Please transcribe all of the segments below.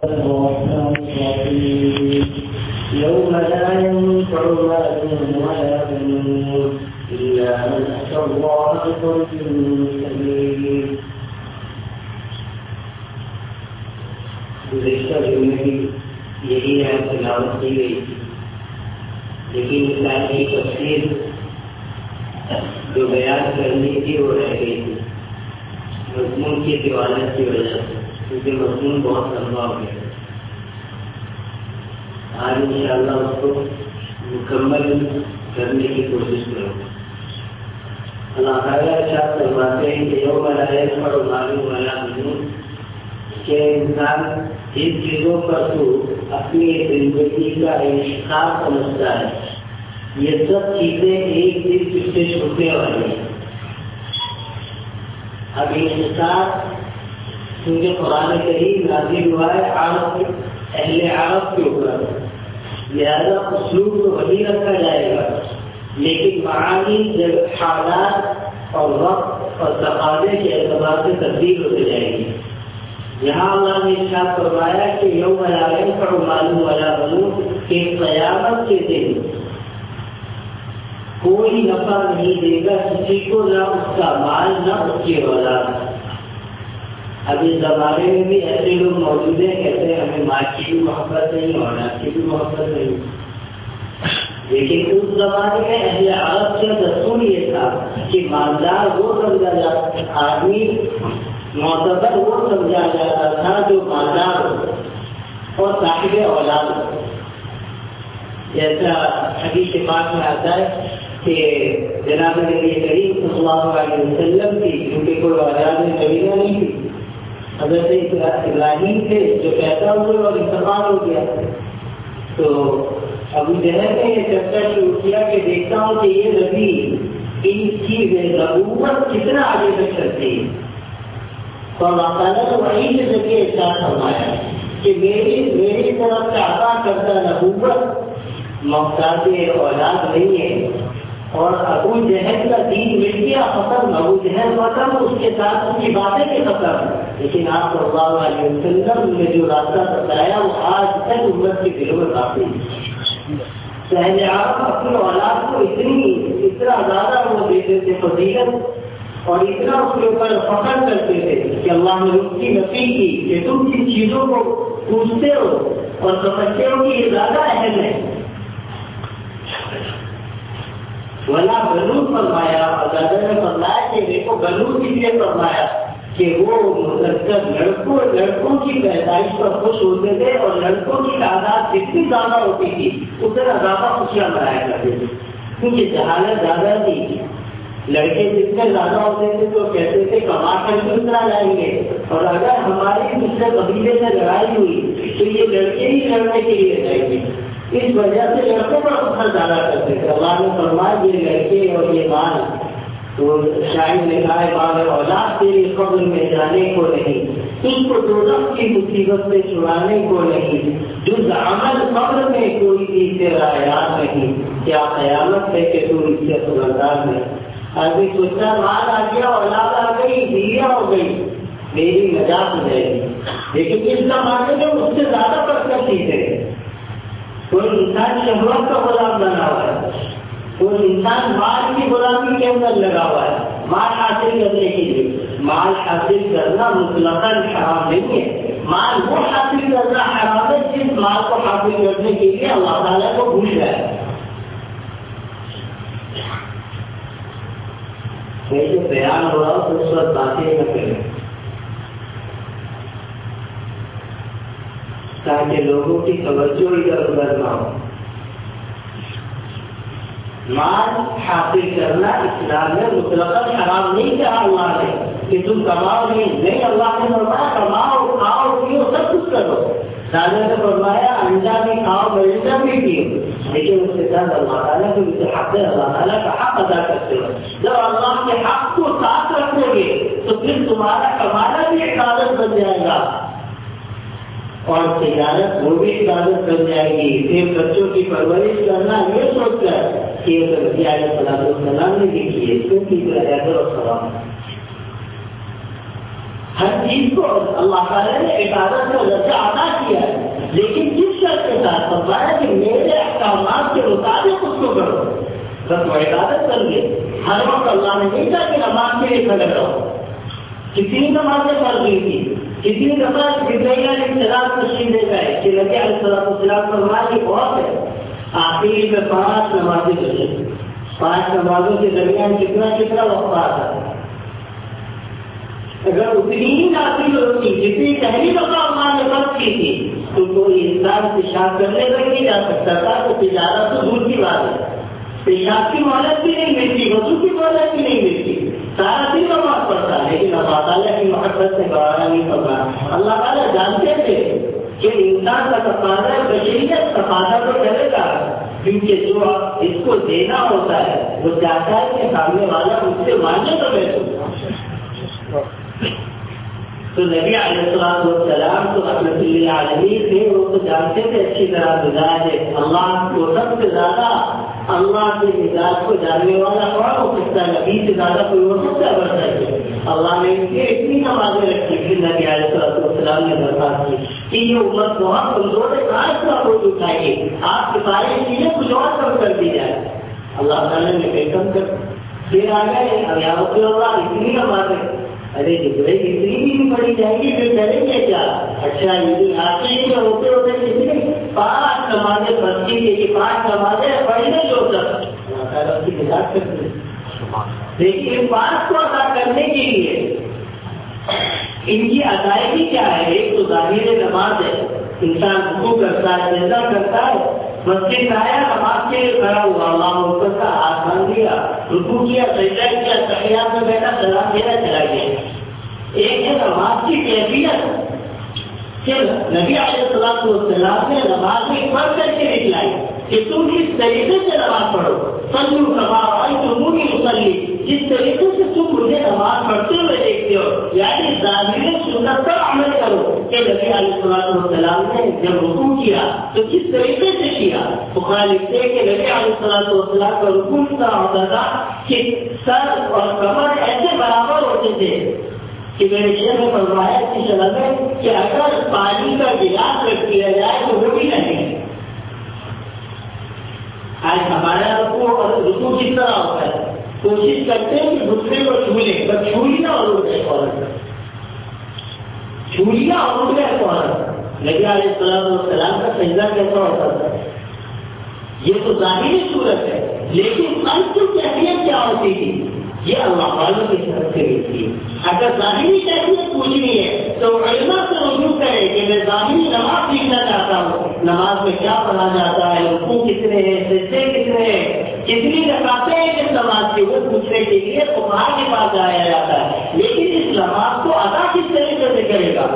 الرحمن الرحيم يوم لا ينفع مال ولا بنون إلا من أتى الله بقلب سليم. گزشتہ جمعے بھی یہی ہے تلاوت کی گئی تھی، لیکن اسلام کی تفسیر جو بیان کرنی تھی وہ رہ گئی تھی مضمون کی دیوالت کی وجہ سے، کیونکہ مضمون بہت لمبا ہو گیا. آج انشاءاللہ اس کو مکمل کرنے کی کوشش کروں. اللہ تعالیٰ ارشاد فرماتے ہیں کہ یوم لا ينفع مال ولا بنون، کہ انسان جن چیزوں پر تو اپنی زندگی کا انحصار سمجھتا ہے یہ سب چیزیں ایک دن اس سے چھوٹنے والی ہیں. اب انحصار کیونکہ قرآن کریم نازل ہوا ہے اہل عرب کے اوپر، لہذا اسلوب تو وہی رکھا جائے گا، لیکن معانی جب حالات اور وقت اور تقاضے کے اعتبار سے تبدیل ہوتے جائے گی. یہاں اللہ نے ارشاد فرمایا کہ یوم لا ينفع مال ولا بنون، کہ قیامت کے دن کوئی نفع نہیں دے گا کسی کو، نہ اس کا مال نہ اس کی اولاد. اب اس زمانے میں بھی ایسے لوگ موجود ہیں کہتے ہیں ہمیں ماں کی بھی محبت نہیں، اولاد کی بھی محبت نہیں. لیکن اس زمانے میں اہل عرب سے دستور یہ تھا کہ مالدار وہ سمجھا جاتا، آدمی معتبر وہ سمجھا جاتا تھا جو مالدار ہو اور صاحب اولاد ہو. جیسا حدیث پاک میں آتا ہے کہ جناب نبی کریم صلی اللہ علیہ وسلم کی کیونکہ کوئی اولاد کبیرہ نہیں تھی، حضرت ابراہیم تھے جو پیدا ہوئے اور انتقال ہو گیا. تو ابو جہل نے یہ چرچا شروع کیا کہ دیکھتا ہوں کہ یہ نبی ان کی نبوت کتنا آگے تک چلتی ہے. تو اللہ تعالیٰ نے وہی کے ذریعے ارشاد فرمایا کہ میری طرف سے عطا کرتا نبوت محتاج اولاد نہیں ہے. اور ابو جہل کا دین مل گیا ختم، ابو جہل ختم، اس کے ساتھ اس کی باتیں بھی ختم. لیکن آپ صلی اللہ علیہ وسلم نے جو راستہ بتایا وہ آج تک امت کے دلوں میں باقی ہے. اہل عرب اپنی اولاد کو اتنا زیادہ وہ دیتے تھے فضیلت اور اتنا اس کے اوپر فخر کرتے تھے کہ اللہ نے اس کی نفی کی کہ تم جن چیزوں کو پوچھتے ہو اور سمجھتے ہو کہ یہ زیادہ اہم ہے. ولا بنون فرمایا، اور دادا نے فرمایا کہ دیکھو بنون اس لیے فرمایا کہ وہ لڑکوں کی پیدائش پر خوش ہوتے تھے اور لڑکوں کی تعداد جتنی زیادہ ہوتی تھی اتنا زیادہ خوشیاں منایا کرتے تھے، کیونکہ جہالت زیادہ تھی. لڑکے جتنے زیادہ ہوتے تھے تو کہتے تھے کما کر کیوں اتنا جائیں گے، اور اگر ہماری دوسرے قبیلے سے لڑائی ہوئی تو یہ لڑکے ہی لڑنے کے لیے جائیں گے. اس وجہ سے لڑکوں پر فخر زیادہ کرتے تھے. اللہ نے فرمایا یہ لڑکے اور یہ مال، تو شاعر نے کہا مال اولاد تیری قبر میں جانے کو نہیں، ان کو دوزخ کی مصیبت سے چھڑانے کو نہیں، جز عمل قبر میں کوئی بھی تیرا یاد نہیں، کیا قیامت ہے کہ تو اس سے خبردار نہیں. آدمی سوچتا مال آ گیا، اولاد آ گئی، بیویاں ہو گئی، میری نجات ہو جائے گی. لیکن اس زمانے میں اس سے زیادہ برکت چیزیں. کوئی انسان شہوت کا غلام بنا ہوا ہے، کوئی انسان مال کی غلامی کے اندر لگا ہوا ہے مال حاصل کرنے کے لیے. مال حاصل کرنا مطلقاً حرام نہیں ہے، مال وہ حاصل کرنا حرام ہے جس مال کو حاصل کرنے کے لیے اللہ تعالیٰ کو بھول جائے. جو بیان ہو رہا ہو تو اس وقت باتیں نہ کریں تاکہ لوگوں کی توجہ ادھر ادھر نہ ہو. مال حاصل کرنا اسلام میں مطلقاً حرام نہیں کہا اللہ نے کہ تم کماؤ نہیں، اللہ نے فرمایا کماؤ کھاؤ پیو سب کچھ کرو. دادا نے فرمایا انڈا بھی کھاؤ مرینڈا بھی پیو، لیکن اس کے ساتھ اللہ تعالیٰ کو حق ہے، اللہ تعالیٰ کا حق ادا کرتے ہو. جب اللہ کے حق کو ساتھ رکھو گے تو پھر تمہارا کمانا بھی عبادت بن جائے گا اور تجارت وہ بھی عبادت بن جائے گی. پھر بچوں کی پرورش کرنا یہ سوچ کر کہ السلام نے لکھی ہے کیونکہ ہر چیز کو اللہ تعالیٰ نے عبادت کا درجہ عطا کیا لیکن کس شرط کے ساتھ فرمایا کہ میرے احکامات کے مطابق اس کو کرو. بس وہ عبادت کر گئے. ہر وقت اللہ نے نہیں کہا کہ نماز کے لیے کھڑے رہو. کتنی نمازیں پڑھ گئی تھی, کتنی دفعہ اختلاف تشریح دے گئے کہ نبی علیہ السلام فرمایا کہ بہت ہے. آخری میں 5 نمازیں بچے. 5 نمازوں کے درمیان کتنا وقت آتا ہے. اگر اتنی ہی نافل ہوتی جتنی پہلی دفعہ اللہ نے فرض کی تھی تو کوئی انسان پیشاب کرنے تک نہیں جا سکتا تھا. تو تجارت تو دور کی بات ہے. پیشاب کی مہلت بھی نہیں ملتی, وضو کی مہلت بھی نہیں ملتی, سارا دن نماز پڑھتا. لیکن اللہ تعالیٰ کی محبت سے گوارا نہیں کرنا. اللہ تعالیٰ جانتے تھے کہ انسان کا تقاضا بشریت تقاضا تو کرے گا, کیونکہ جو اس کو دینا ہوتا ہے وہ چاہتا ہے کہ سامنے والا مجھ سے مانگے تو میں دوں. تو نبی علیہ السلام تو رحمۃ اللہ علیہ تھے, وہ تو جانتے تھے اچھی طرح مزاج ہے. اللہ کو سب سے زیادہ اللہ کے مزاج کو جاننے والا کون ہو سکتا ہے؟ نبی سے زیادہ کوئی ہو سکتا ہے بڑھ سکتے. اللہ نے ان کے اتنی نمازیں رکھی پھر نبی علیہ السلام نے درخواست کی کہ یہ امت بہت کمزور ہے, کہاں اس کا بوجھ اٹھائیے, آپ کی ساری چیزیں کچھ اور کم کر دی جائے. اللہ تعالیٰ نے کم کر پھر آ گئے. اب یا رسول اللہ اتنی نمازیں, ارے جبرائیل اتنی بھی پڑھی جائے گی پھر کریں گے کیا؟ اچھا یہ آتے ہی ہوتے ہوتے کسی نے 5 نمازیں پڑھتی ہے, یہ 5 نمازیں پڑھنے جو تک کی مزاج کرتے ہیں. لیکن 5 کو ادا کرنے کے لیے ان کی ادائیگی کیا ہے؟ ایک تو ظاہر نماز ہے, انسان رکوع کرتا ہے, سجدہ کرتا ہے, مسجد میں آیا نماز کے لیے کھڑا ہوا, اللہ اکبر کا ہاتھ باندھ دیا, رکوع کیا, سجدہ کیا, تحیات میں بیٹھا, سلام دینا چلا گیا. ایک ہے نماز کی کیفیت کہ نبی علیہ السلام نے نماز میں پڑھ کر کے دکھلائی کہ تم اس طریقے سے نماز پڑھو. سنو کباب تمہیں مسلی, جس طریقے سے تم مجھے نماز پڑھتے ہوئے دیکھتے ہو, یعنی ظاہر سنت پر عمل کرو. کہ نبی علیہ السلام نے جب رکوع کیا تو کس طریقے سے کیا؟ بخاری لکھتے ہیں کہ نبی علیہ السلام کا رکوع اس طرح ہوتا تھا کہ سر اور کمر ایسے برابر ہوتے تھے کہ میرے شیخ نے فرمایا کی شرح میں کہ اگر پانی کا گلاس رکھ دیا جائے تو وہ بھی نہیں. آج ہمارا رکوع کس طرح ہوتا ہے؟ کوشش کرتے ہیں کہ دوسرے کو چھو لیں, بس چھولیاں اور اڑ گئے فوراً, چھولیاں اور اڑ گئے فوراً. نبی علیہ السلام کا سجدہ کیسا ہوتا تھا؟ یہ تو ظاہری صورت ہے, لیکن قلب کی کیفیت کیا ہوتی تھی یہ اللہ والوں کی طرف سے ملتی ہے. اگر ظاہری کیفیت پوچھنی ہے تو علماء سے رجوع کرے کہ میں ظاہری نماز سیکھنا چاہتا ہوں, نماز میں کیا پڑھا جاتا ہے, رکوع کتنے ہیں, سجدے کتنے ہیں, کتنی رکعتیں ہیں اس نماز کی, وہ پوچھنے کے لیے فقہاء کے پاس جایا جاتا ہے. لیکن اس نماز کو ادا کس طریقے سے کرے گا؟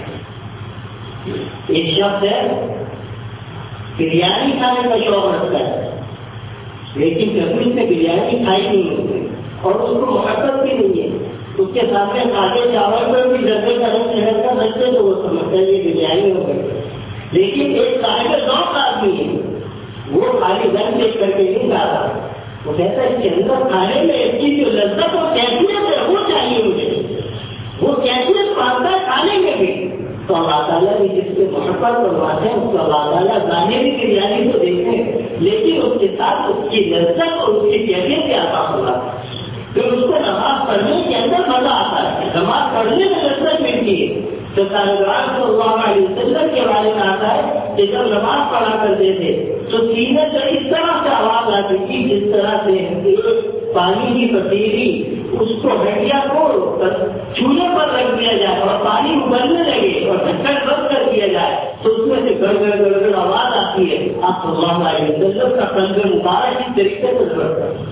ایک شخص ہے بریانی کھانے کا شوق رکھتا ہے, لیکن کبھی اس نے بریانی کھائی نہیں ہوتی اور اس کو محبت بھی نہیں ہے. اس کے سامنے کھاتے چاول پر بھی جگہ کا رنگ شہر کا بچے تو وہ سمجھتا ہے یہ بریانی ہو گئی. لیکن ایک صاحب ذوق آدمی ہے, وہ خالی رنگ دیکھ کر کے نہیں کھاتا, وہ کہتا ہے اس کے اندر کھانے میں اس کی جو لذت اور کیفیت ہے وہ چاہیے مجھے, وہ کیفیت پاتا ہے کھانے میں بھی. تو اللہ تعالیٰ نے جس سے محبت کرواتے ہیں اس کو اللہ تعالیٰ ظاہری بریانی تو دیکھتے ہیں, لیکن اس کے ساتھ اس کی لذت اور اس کی کیفیت بھی آتا ہوگا. پھر اس کو نماز پڑھنے کے اندر مزہ آتا ہے, نماز پڑھنے میں لذت ملتی ہے. تو سرکار صلی اللہ علیہ وسلم کے بارے میں آتا ہے کہ جب نماز پڑھا کرتے تھے تو سینے سے اس طرح سے آواز آتی تھی جس طرح سے پانی کی پتیلی اس کو ہڈیا کو چولہے پر رکھ دیا جائے اور پانی ابلنے لگے اور ڈھکن بند کر دیا جائے تو اس میں سے گڑ گڑ گڑ گڑ آواز آتی ہے. آپ صلی اللہ علیہ وسلم کا قلب مبارک اس طریقے سے بڑھتا ہے.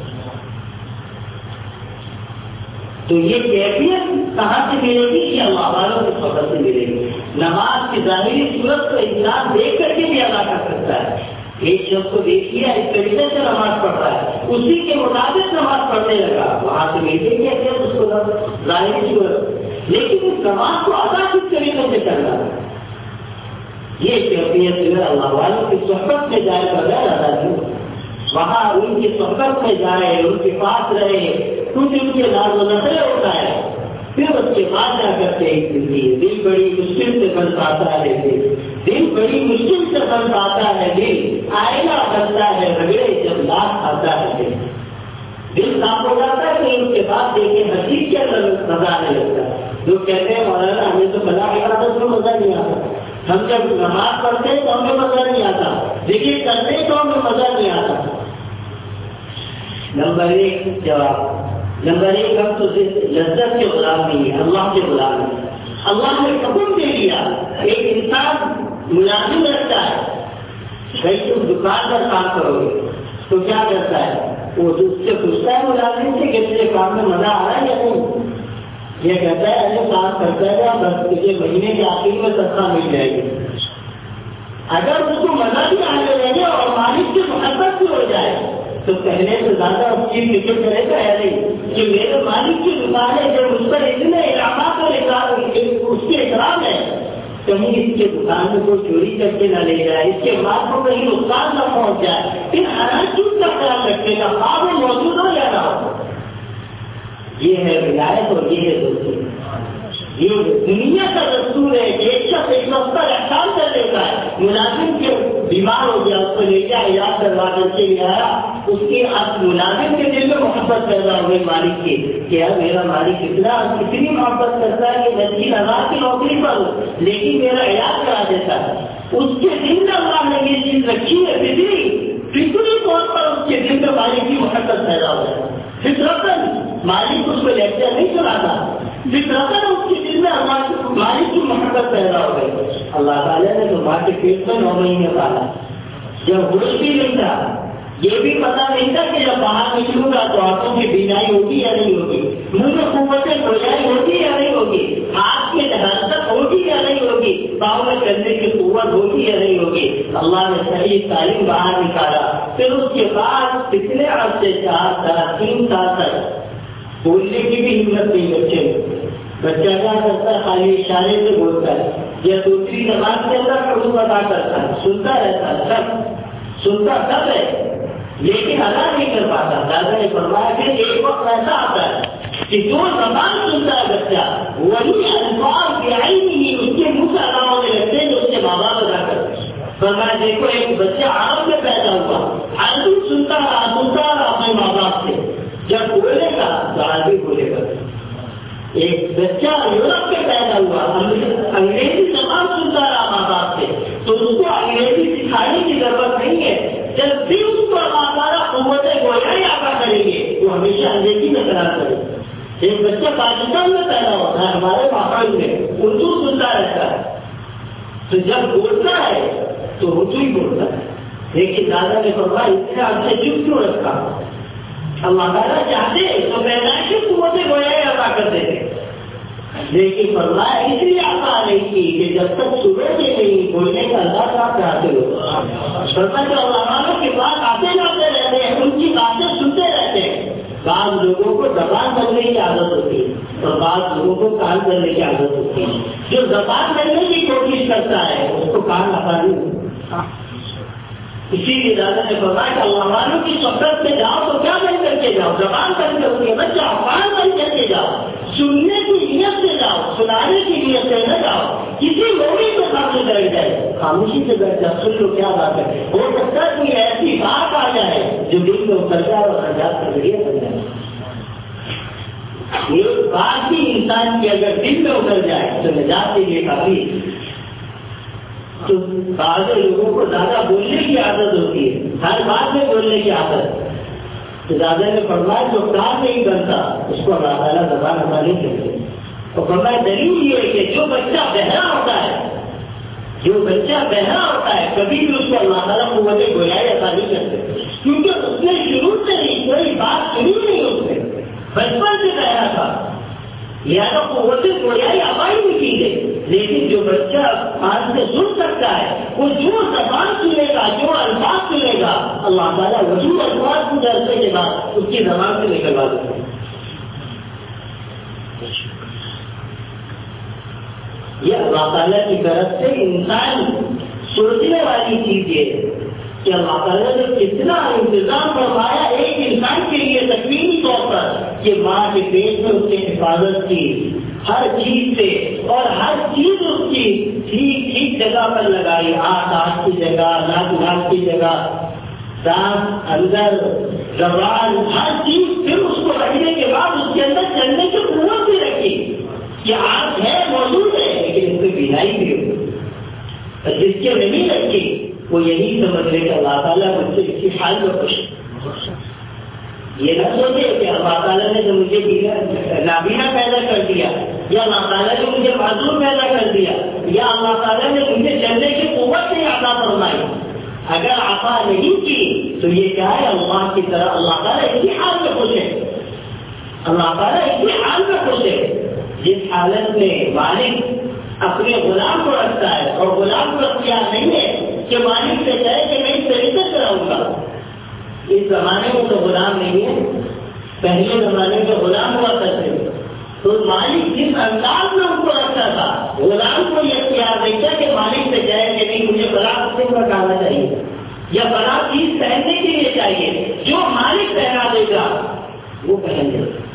تو یہ کیفیت کہاں سے ملے گی؟ یہ اللہ والوں کی خبر سے ملے گی. نماز کی ظاہری صورت کو انسان دیکھ کر کے بھی ادا کر سکتا ہے. ایک شخص کو دیکھیے اس طریقے سے نماز پڑھ رہا ہے, اسی کے مطابق نماز پڑھنے لگا, وہاں سے ملے گی اس کو ظاہری صورت. لیکن اس نماز کو ادا کس طریقے سے کرنا ہے یہ کیفیت جو ہے اللہ والوں کی صحبت میں جائے بغیر ادا نہیں. وہاں ان کی صحبت میں جائے, ان کے پاس رہے, کچھ ان کے ناز و نخرے ہوتا ہے, پھر اس کے بعد جا کر کے دل بڑی مشکل سے بن پاتا ہے, دل بڑی مشکل سے بن پاتا ہے دل، آئینہ بنتا ہے رگڑے جب لاکھ آتا ہے دل۔ دل صاف ہو جاتا ہے تو اس کے بعد دیکھیں حدیث کے اندر مزہ آنے لگتا ہے۔ لوگ کہتے ہیں مولانا ہمیں تو فلاح عبادت میں مزہ نہیں آتا، ہم جب نماز پڑھتے ہیں تو ہمیں مزہ نہیں آتا، ذکر کرتے ہیں تو ہمیں مزہ نہیں آتا۔ نمبر ایک جواب، نمبر ایک ہم تو لذت کے غلام نہیں ہیں، اللہ کے غلام ہیں۔ اللہ نے حکم دے دیا، ایک انسان ملازم رکھتا ہے، بھائی تم دکان پر کام کرو گے تو کیا کرتا ہے؟ وہ اس سے پوچھتا ہے ملازم سے کہ تیرے کام میں مزہ آ رہا ہے یا نہیں؟ یہ کہتا ہے ایسے کام کرتا ہے بس تجھے مہینے کے آخر میں تنخواہ مل جائے گی۔ اگر اس کو مزہ بھی آنے لگے اور مالک کی محبت بھی ہو جائے تو کہنے سے زیادہ اس کی فکر کرے گا یا نہیں کہ میرے مالک کی دکان ہے جو مجھ پر اتنے انعامات اور اس کے احترام ہے، کہیں اس کے دکان میں کوئی چوری کر کے نہ لے جائے، اس کے مال کو کہیں نقصان نہ پہنچ جائے، پھر ہر چیز کا خیال رکھے گا، خواب وہ موجود ہو یا نہ ہو۔ یہ ہے ولایت اور یہ ہے دوستی۔ یہ دنیا کا دستور ہے کہ ایک شخص ایک شخص پر احسان کر دیتا ہے، ملازم کے بیمار ہو گیا، اس کو لے کے علاج کروا کر کے لے آیا، اس کی ملازم کے دل میں محبت پیدا ہو گئی مالک کی کہ یار میرا مالک اتنی محبت کرتا ہے کہ میں 30,000 کی نوکری پر ہوں لیکن میرا علاج کرا دیتا ہے۔ اس کے دل میں اللہ نے یہ چیز رکھی ہے، فطری طور پر اس کے دل میں مالک کی محبت پیدا ہو جائے۔ فطرتاً مالک اس کو لیکچر نہیں سناتا، فطرتاً اس کے دل میں مالک کی محبت پیدا ہو گئی۔ اللہ تعالیٰ نے تو ماں کے پیٹ میں 9 مہینے پالا، جب ہوش بھی نہیں تھا، یہ بھی پتا نہیں تھا کہ جب باہر نکلوں گا تو آنکھوں کی بینائی ہوگی یا نہیں ہوگی، منہ میں قوت گویائی ہوگی یا نہیں ہوگی، ہاتھ کی حرکت ہوگی یا نہیں ہوگی، پاؤں میں چلنے کی قوت ہوگی یا نہیں ہوگی۔ اللہ نے صحیح تعلیم باہر نکالا، پھر اس کے بعد کتنے عرصے 4 سال 3 سال تک بولنے کی بھی ہمت نہیں بچہ کیا کرتا ہے؟ خالی اشارے سے بولتا ہے یا دوسری زبان کے اندر حروف ادا کرتا ہے، سنتا رہتا ہے، سب سنتا سب ہے لیکن ادا نہیں کر پاتا۔ دادا نے فرمایا کہ ایک وقت ایسا آتا ہے کہ جو زبان سنتا ہے بچہ وہی الفاظ کی آئی نہیں اس کے منہ سے ادا ہونے لگتے ہیں جو اس کے ماں باپ ادا کرتے ہیں۔ فرمایا دیکھو ایک بچہ عرب میں پیدا ہوا، عربی سنتا رہا اپنے ماں باپ سے، جب بولے گا تو عربی بولے گا۔ ایک بچہ یورپ میں پیدا ہوا، انگریزی زبان سنتا رہا ماں باپ سے تو اس کو انگریزی سکھانے کی ضرورت نہیں ہے، جب بھی اس کو ہمارا قوت گویائی آتا کریں گے وہ ہمیشہ انگریزی میں کرا کرے۔ ایک بچہ پاکستان میں پیدا ہوتا ہے، ہمارے ماحول میں اردو سنتا رہتا ہے تو جب بولتا ہے تو اردو ہی بولتا ہے، لیکن دادا نے فرمایا اتنے آپ سے چپ کیوں رکھا؟ اللہ تعالیٰ چاہتے تو پیدائشی قوت گویائی عطا کر دیتے، لیکن فرمایا اس لیے عطا نہیں کی کہ جب تک صبح سے نہیں بولنے کا اللہ آپ چاہتے ہو۔ فرمایا جو علماء کے پاس آتے جاتے رہتے ہیں ان کی باتیں سنتے رہتے ہیں۔ بعض لوگوں کو زبان بننے کی عادت ہوتی ہے اور بعض لوگوں کو کان بننے کی عادت ہوتی ہے۔ جو زبان بننے کی کوشش کرتا ہے اس کو کان آسانی ہوتا ہے۔ اسی لیے دادا نے فرمایا کہ اللہ والوں کی صحبت سے جاؤ تو کیا بن کر کے جاؤ؟ زبان بن کر کے مت جاؤ، کان بن کر کے جاؤ، سننے کی نیت سے جاؤ، سنانے کی نیت سے نہ جاؤ۔ کسی موقع پہ سامنے بیٹھ جائے، خاموشی سے بیٹھ جاؤ، سن لو کیا بات ہے، ہو سکتا ہے کوئی ایسی بات آ جائے جو دل میں اتر جائے اور نجات کا ذریعہ بن جائے۔ ایک بات بھی انسان کی اگر دل میں اتر جائے تو نجات کے لیے کافی ہے۔ تو بعض لوگوں کو زیادہ بولنے کی عادت ہوتی ہے، ہر بات میں بولنے کی عادت، تو دادا نے فرمایا جو کام نہیں کرتا اس کو اللہ تعالیٰ زبان عطا نہیں کرتے۔ اور فرمایا دلیل یہ ہے کہ جو بچہ بہرا ہوتا ہے، جو بچہ بہرا ہوتا ہے کبھی بھی اس کو اللہ تعالیٰ قوت گویائی عطا نہیں کرتے، کیونکہ اس نے شروع سے ہی کوئی بات سنی نہیں، اس نے بچپن سے بہرا تھا لہٰذا قوت گویائی عطا ہی نہیں کی گئی۔ لیکن جو بچہ کان سے سن سکتا ہے وہ جو زبان سنے گا، جو الفاظ سنے گا، اللہ تعالیٰ وہی الفاظ کو درسے کے بعد اس کی زبان سے نکلوا دیتے ہیں۔ یہ اللہ تعالیٰ کی طرف سے انسان سوچنے والی چیز یہ ہے کہ اللہ تعالیٰ نے کتنا انتظام فرمایا ایک انسان کے لیے تکوینی طور پر کہ ماں کے پیٹ میں اس کی حفاظت کی، ہر چیز سے، اور ہر چیز اس کی ٹھیک ٹھیک جگہ پر لگائی، آنکھ کی جگہ، ناک کی جگہ، دانت اندر، زبان، ہر چیز، پھر اس کو رکھنے کے بعد اس کے اندر چلنے کی قوت بھی رکھی کہ آنکھ ہے موجود ہے لیکن اس پہ بینائی بھی ہو، اور جس کے نہیں رکھی وہ یہی سمجھ لے کہ اللہ تعالیٰ مجھ سے اسی حال میں خوش ہے۔ یہ نہ سوچے کہ اللہ تعالیٰ نے جو مجھے نابینا پیدا کر دیا، یا اللہ تعالیٰ نے مجھے معذور پیدا کر دیا، یا اللہ تعالیٰ نے مجھے چلنے کی قوت نہیں عطا فرمائی، اگر عطا نہیں کی تو یہ کیا ہے؟ اللہ کی طرح اللہ تعالیٰ اسی حال میں خوش ہے، اللہ تعالیٰ اسی حال میں خوش ہے جس حالت میں مالک اپنے غلام کو رکھتا ہے، اور غلام کو اختیار نہیں ہے کہ مالک سے کہے کہ میں اس طریقے سے رہوں گا۔ اس زمانے میں تو غلام نہیں ہے، پہلے زمانے میں غلام ہوا کرتے تھے، تو مالک جس انداز میں ان کو رکھتا تھا، غلام کو یہ اختیار نہیں تھا کہ مالک سے کہے کہ نہیں مجھے بڑا قسم کا ڈالنا چاہیے یا بڑا چیز پہننے کے لیے چاہیے، جو مالک پہنا دے گا وہ پہن دے گا۔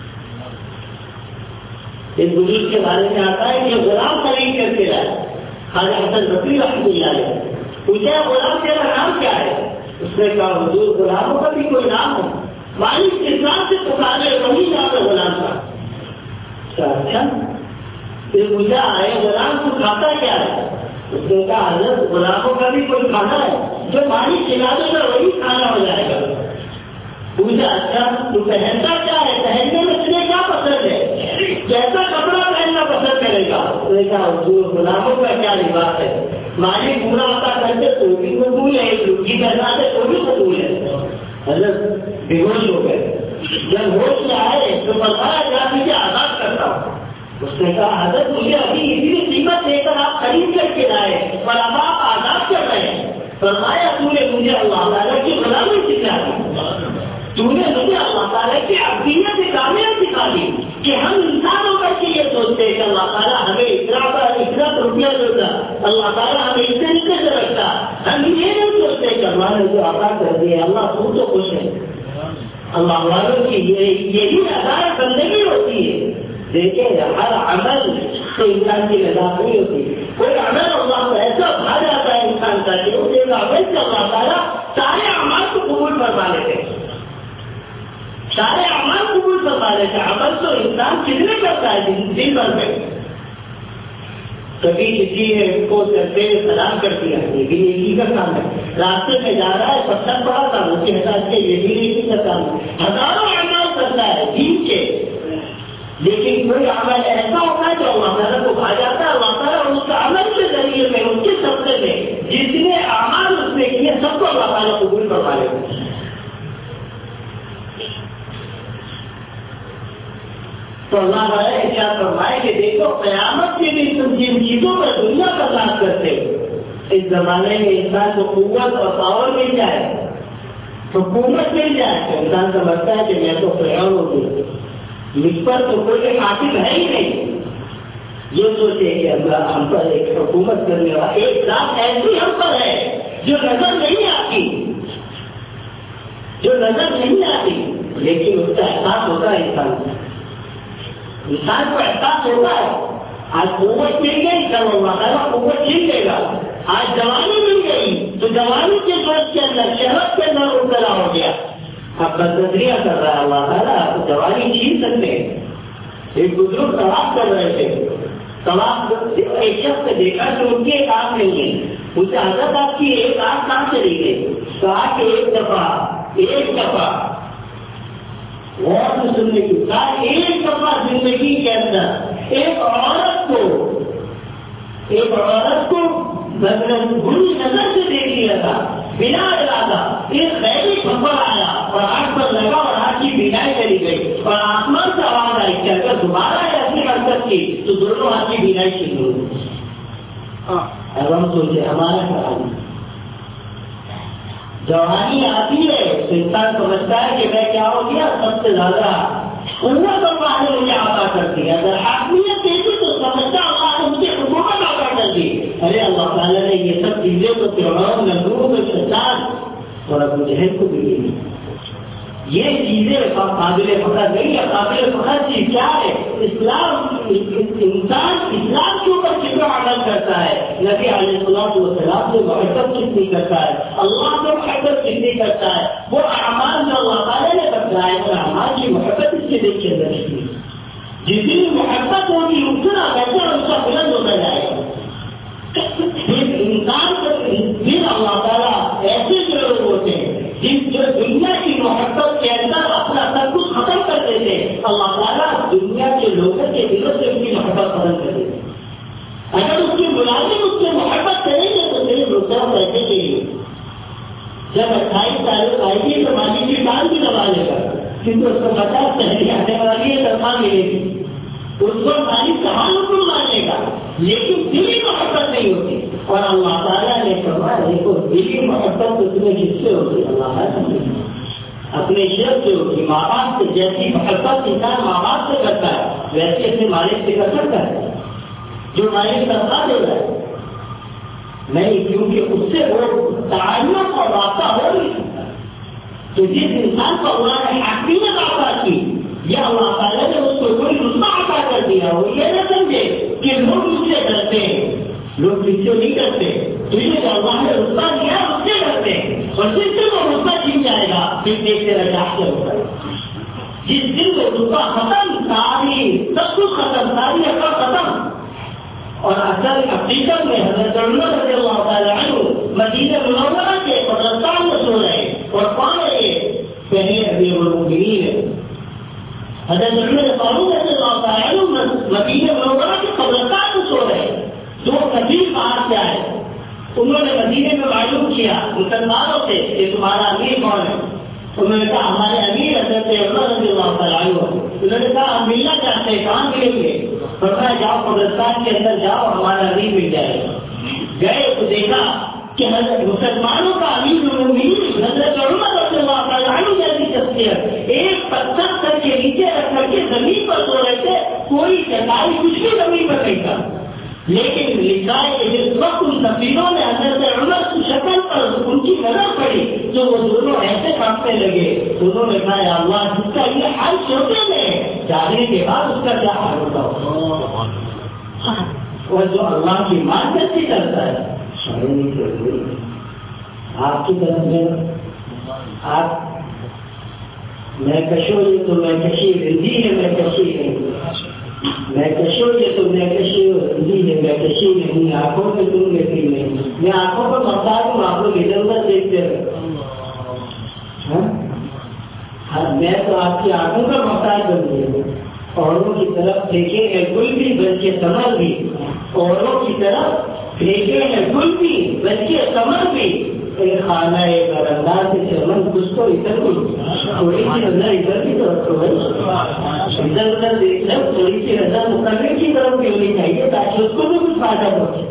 اس بزرگ کے بارے میں آتا ہے کہ غلام خرید کر کے لائے، خواجہ حسن رفیع رحمۃ اللہ علیہ، پوچھا غلام تیرا نام کیا ہے؟ اس نے کہا حضور غلاموں کا بھی کوئی نام ہو، مالک کس نام سے پکارے وہی نام ہے غلام کا۔ اچھا، پھر پوچھا ہے غلام تو کھاتا کیا ہے؟ اس نے کہا حضرت غلاموں کا بھی کوئی کھانا ہے، جو مالک کھلا دے گا وہی کھانا ہو جائے گا۔ پوچھا اچھا تو پہنتا کیا ہے؟ پہننے میں تمہیں کیا پسند ہے؟ کیسا کپڑا پہننا پسند کرے گا؟ اس نے کہا حضور غلاموں کا کیا لباس ہے، مالک پورا عطا کرتے تو بھی قبول ہے، لنگی پہنا دے تو بھی قبول ہے۔ حضرت بے ہوش ہو گئے، جب ہوش میں آئے تو فرمایا جا مجھے آزاد کرتا ہوں۔ اس نے کہا حضرت مجھے ابھی اتنی قیمت دے کر آپ خرید کر کے لائے اور اب آپ آزاد کر رہے ہیں۔ فرمایا تو نے مجھے اللہ تعالیٰ کی غلامی سکھا دی، تو نے مجھے اللہ تعالیٰ کی عبدیت کامل سکھا دی کہ ہم انسان ہو کر کے یہ سوچتے ہیں کہ اللہ تعالیٰ ہمیں اتنا روپیہ دیتا، اللہ تعالیٰ ہمیں اس طریقے سے رکھتا، ہم یہ نہیں سوچتے کہ اللہ نے جو عطا کر دیا اللہ تو تو خوش ہے۔ اللہ والوں کی یہی ادائے بندگی ہوتی ہے۔ دیکھیں ہر عمل سے انسان کی رضا نہیں ہوتی، کوئی عمل اللہ کو ایسا بھا جاتا ہے انسان کا کہ اسے عمل سے اللہ تعالیٰ سارے اعمال کو قبول فرما لیتے ہیں، سارے اعمال قبول فرما لیتے ہیں۔ عمل تو انسان کتنے کرتا ہے دن بھر میں، کبھی کسی نے کو سے سلام کر دیا، یہ بھی نیکی کا کام ہے، راستے میں جا رہا ہے پتھر پڑا تھا اس کے حساب سے یہ بھی نیکی کا کام ہے، ہزاروں اعمال کرتا ہے دین کے، لیکن کوئی عمل ایسا ہوتا ہے جو اللہ تعالیٰ کو کھا جاتا ہے، اللہ تعالیٰ اس کا عمل کے ذریعے میں اس کے سبقے میں جتنے اعمال اس نے کیے سب کو اللہ تعالیٰ قبول کروا لے گا۔ تو اللہ تعالیٰ کیا فرمائے کہ دیکھو قیامت کے بھی تم جن چیزوں پر دنیا کا بات کرتے اس زمانے میں انسان کو قوت اور پاور مل جائے، حکومت مل جائے تو انسان سمجھتا ہے کہ میں تو فرعون ہو گیا، مجھ پر تو کوئی حاکم ہے ہی نہیں۔ یہ سوچے کہ ہم پر ایک حکومت کرنے والا ایک ذات ایسی ہم پر ہے جو نظر نہیں آتی، جو نظر نہیں آتی، لیکن اس کا احساس ہوتا ہے انسان کو احساس ہوتا ہے۔ آج قوت مل گئی کل اللہ تعالیٰ قوت چھین لے گا، آج جوانی مل گئی تو جوانی کے سوچ کے اندر شہرت کے اندر مبتلا ہو گیا، اب بدنظریہ کر رہا ہے اللہ تعالیٰ آپ کو جوانی چھین سکتے ہیں۔ ایک بزرگ طواف کر رہے تھے، طواف ایک شخص سے دیکھا کہ ان کی ایک آنکھ نہیں ہے، مجھے حضرت آپ کی ایک آنکھ کہاں چلی گئی؟ کہا کہ ایک دفعہ غور سے سننے کی، کہا ایک دفعہ زندگی کے اندر ایک عورت کو بری نظر سے دیکھ لیا تھا، بنا ارادہ ایک غیبی خبر آیا اور آنکھ پر لگا اور آنکھ کی بینائی چلی گئی اور آسمان سے آواز آئی کہ اگر دوبارہ ایسی حرکت کی تو دونوں ہاتھ کی بینائی چھین لوں گی۔ اب ہم سوچے ہمارا خیال جوانی آتی ہے تو انسان سمجھتا ہے کہ میں کیا ہو گیا سب سے زیادہ قوت اللہ نے مجھے عطا کر دی، اگر حاکمیت دیتی تو سمجھتا اللہ نے مجھے حکومت عطا کر دی۔ ارے اللہ تعالیٰ نے یہ سب چیزیں تو فرعون نمرود شیطان اور ابو جہل کو بھی دی، یہ چیزیں قابل فخر نہیں ہے. قابل فخر چیز کیا ہے؟ اسلام. انسان اسلام کے اوپر کتنا عمل کرتا ہے, نبی علیہ السلام سے محبت کتنی کرتا ہے, اللہ سے محبت کتنی کرتا ہے, وہ اعمال جو اللہ تعالیٰ نے بتلائے ان اعمال کی محبت اس کے دل کے اندر کی. جتنی محبت ہوگی اتنا بہتر اس کا بلند ہوتا جائے گا. انسان پھر اللہ تعالیٰ ایسے جو لوگ ہوتے ہیں جو دنیا کی محبت کے اندر اپنا سب کچھ ختم کر دیتے ہیں, اللہ تعالیٰ دنیا کے لوگوں کے دلوں سے ان کی محبت ختم کر دیتے ہیں. اگر اس کے ملازم اس سے محبت کریں گے تو صرف روپیہ پیسے کے لیے. جب 28 تاریخ آئے گی تو مالی کی ٹانگ بھی دبا لے گا, کیونکہ اس کو 50 پہلے آنے والی ہے, تنخواہ ملے گی, اس کو مالک کہاں حکم مانے گا, لیکن دلی محبت نہیں ہوتی. اور اللہ تعالیٰ نے فرمایا دیکھو دلی محبت تو تمہیں کس سے ہوتی؟ اللہ تعالیٰ اپنے شیخ سے ہوتی. ماں باپ سے جیسی محبت انسان ماں باپ سے کرتا ہے ویسے اپنے مالک سے کر سکتا ہے جو مالک تنخواہ دے رہا ہے نہیں, کیونکہ اس سے وہ تعلق اور رابطہ ہو نہیں سکتا. تو جس انسان کو اللہ نے حقیقت عطا کی یا اللہ تعالیٰ نے اس کو کوئی رتبہ عطا کر دیا, وہ یہ نہ سمجھے کہ لوگ اس سے ڈرتے ہیں, لوگ اس سے نہیں کرتے. تجھے جو اللہ نے رتبہ دیا اس سے ڈرتے ہیں, اور جس دن وہ رتبہ چھین جائے گا پھر دیکھتے رہ جاتے ہوتا ہے. جس دن وہ رتبہ ختم, ساری سب کچھ ختم, ساری عقل ختم. اور اصل حقیقت میں حضرت عمر رضی اللہ تعالیٰ عنہ مدینہ منورہ کے قبرستان میں سو رہے, اور کون ہے یہ؟ پہلے امیر المؤمنین ہے حضرت عمر فاروق رضی اللہ تعالیٰ عنہ مدینہ منورہ کے قبرستان میں سو رہے. دو قبیل باہر سے آئے, انہوں نے مدینے میں معلوم کیا مسلمانوں سے کہ تمہارا امیر کون ہے. انہوں نے کہا ہمارے امیر حضرت عمر رضی اللہ تعالیٰ عنہ. انہوں نے کہا ہم ملنا چاہتے ہیں, کہاں ملیں گے؟ فرمایا جاؤ قبرستان کے اندر جاؤ, ہمارا امیر مل جائے گا. گئے تو دیکھا کہ حضرت مسلمانوں کا امیر المؤمنین حضرت عمر رضی اللہ تعالیٰ عنہ جیسی شخصیت ایک پتھر سر کے نیچے رکھ کر کے زمین پر سو رہے تھے, کوئی چٹائی کچھ بھی زمین پر نہیں تھا. لیکن لکھا ہے کہ جس وقت ان سفیروں نے حضرت عمر کی شکل پر ان کی نظر پڑی تو وہ دونوں ایسے کانپنے لگے. انہوں نے کہا یا اللہ جس کا یہ حال چھوٹے میں جانے کے بعد اس کا کیا حال ہوتا ہوگا. اور جو اللہ کی معرفت سے کرتا ہے آپ کی طرف میں آپ میں کشو یہ تو میں کشی ہندی ہے, میں کشی نہیں, میں کشو یہ تو میں کشی ہندی ہے, میں کشی نہیں. آنکھوں میں تم لیتی نہیں, میں آنکھوں پر محتاج ہوں, آپ لوگ ادھر ادھر دیکھتے رہے. میں تو آپ کی آنکھوں کا محتاج بن گیا. اوروں کی طرف پھینکے ہیں گل بھی بلکہ ثمر بھی, اوروں کی طرف پھینکے ہیں گل بھی بلکہ ثمر بھی. ایک خانہ ایک انداز سے چمن کچھ تو ادھر تھوڑی سی نظر ادھر کی طرف تو ادھر ادھر دیکھ لیں, تھوڑی سی نظر مقرر کی طرف بھی ہونی چاہیے تاکہ اس کو بھی کچھ فائدہ پہنچے.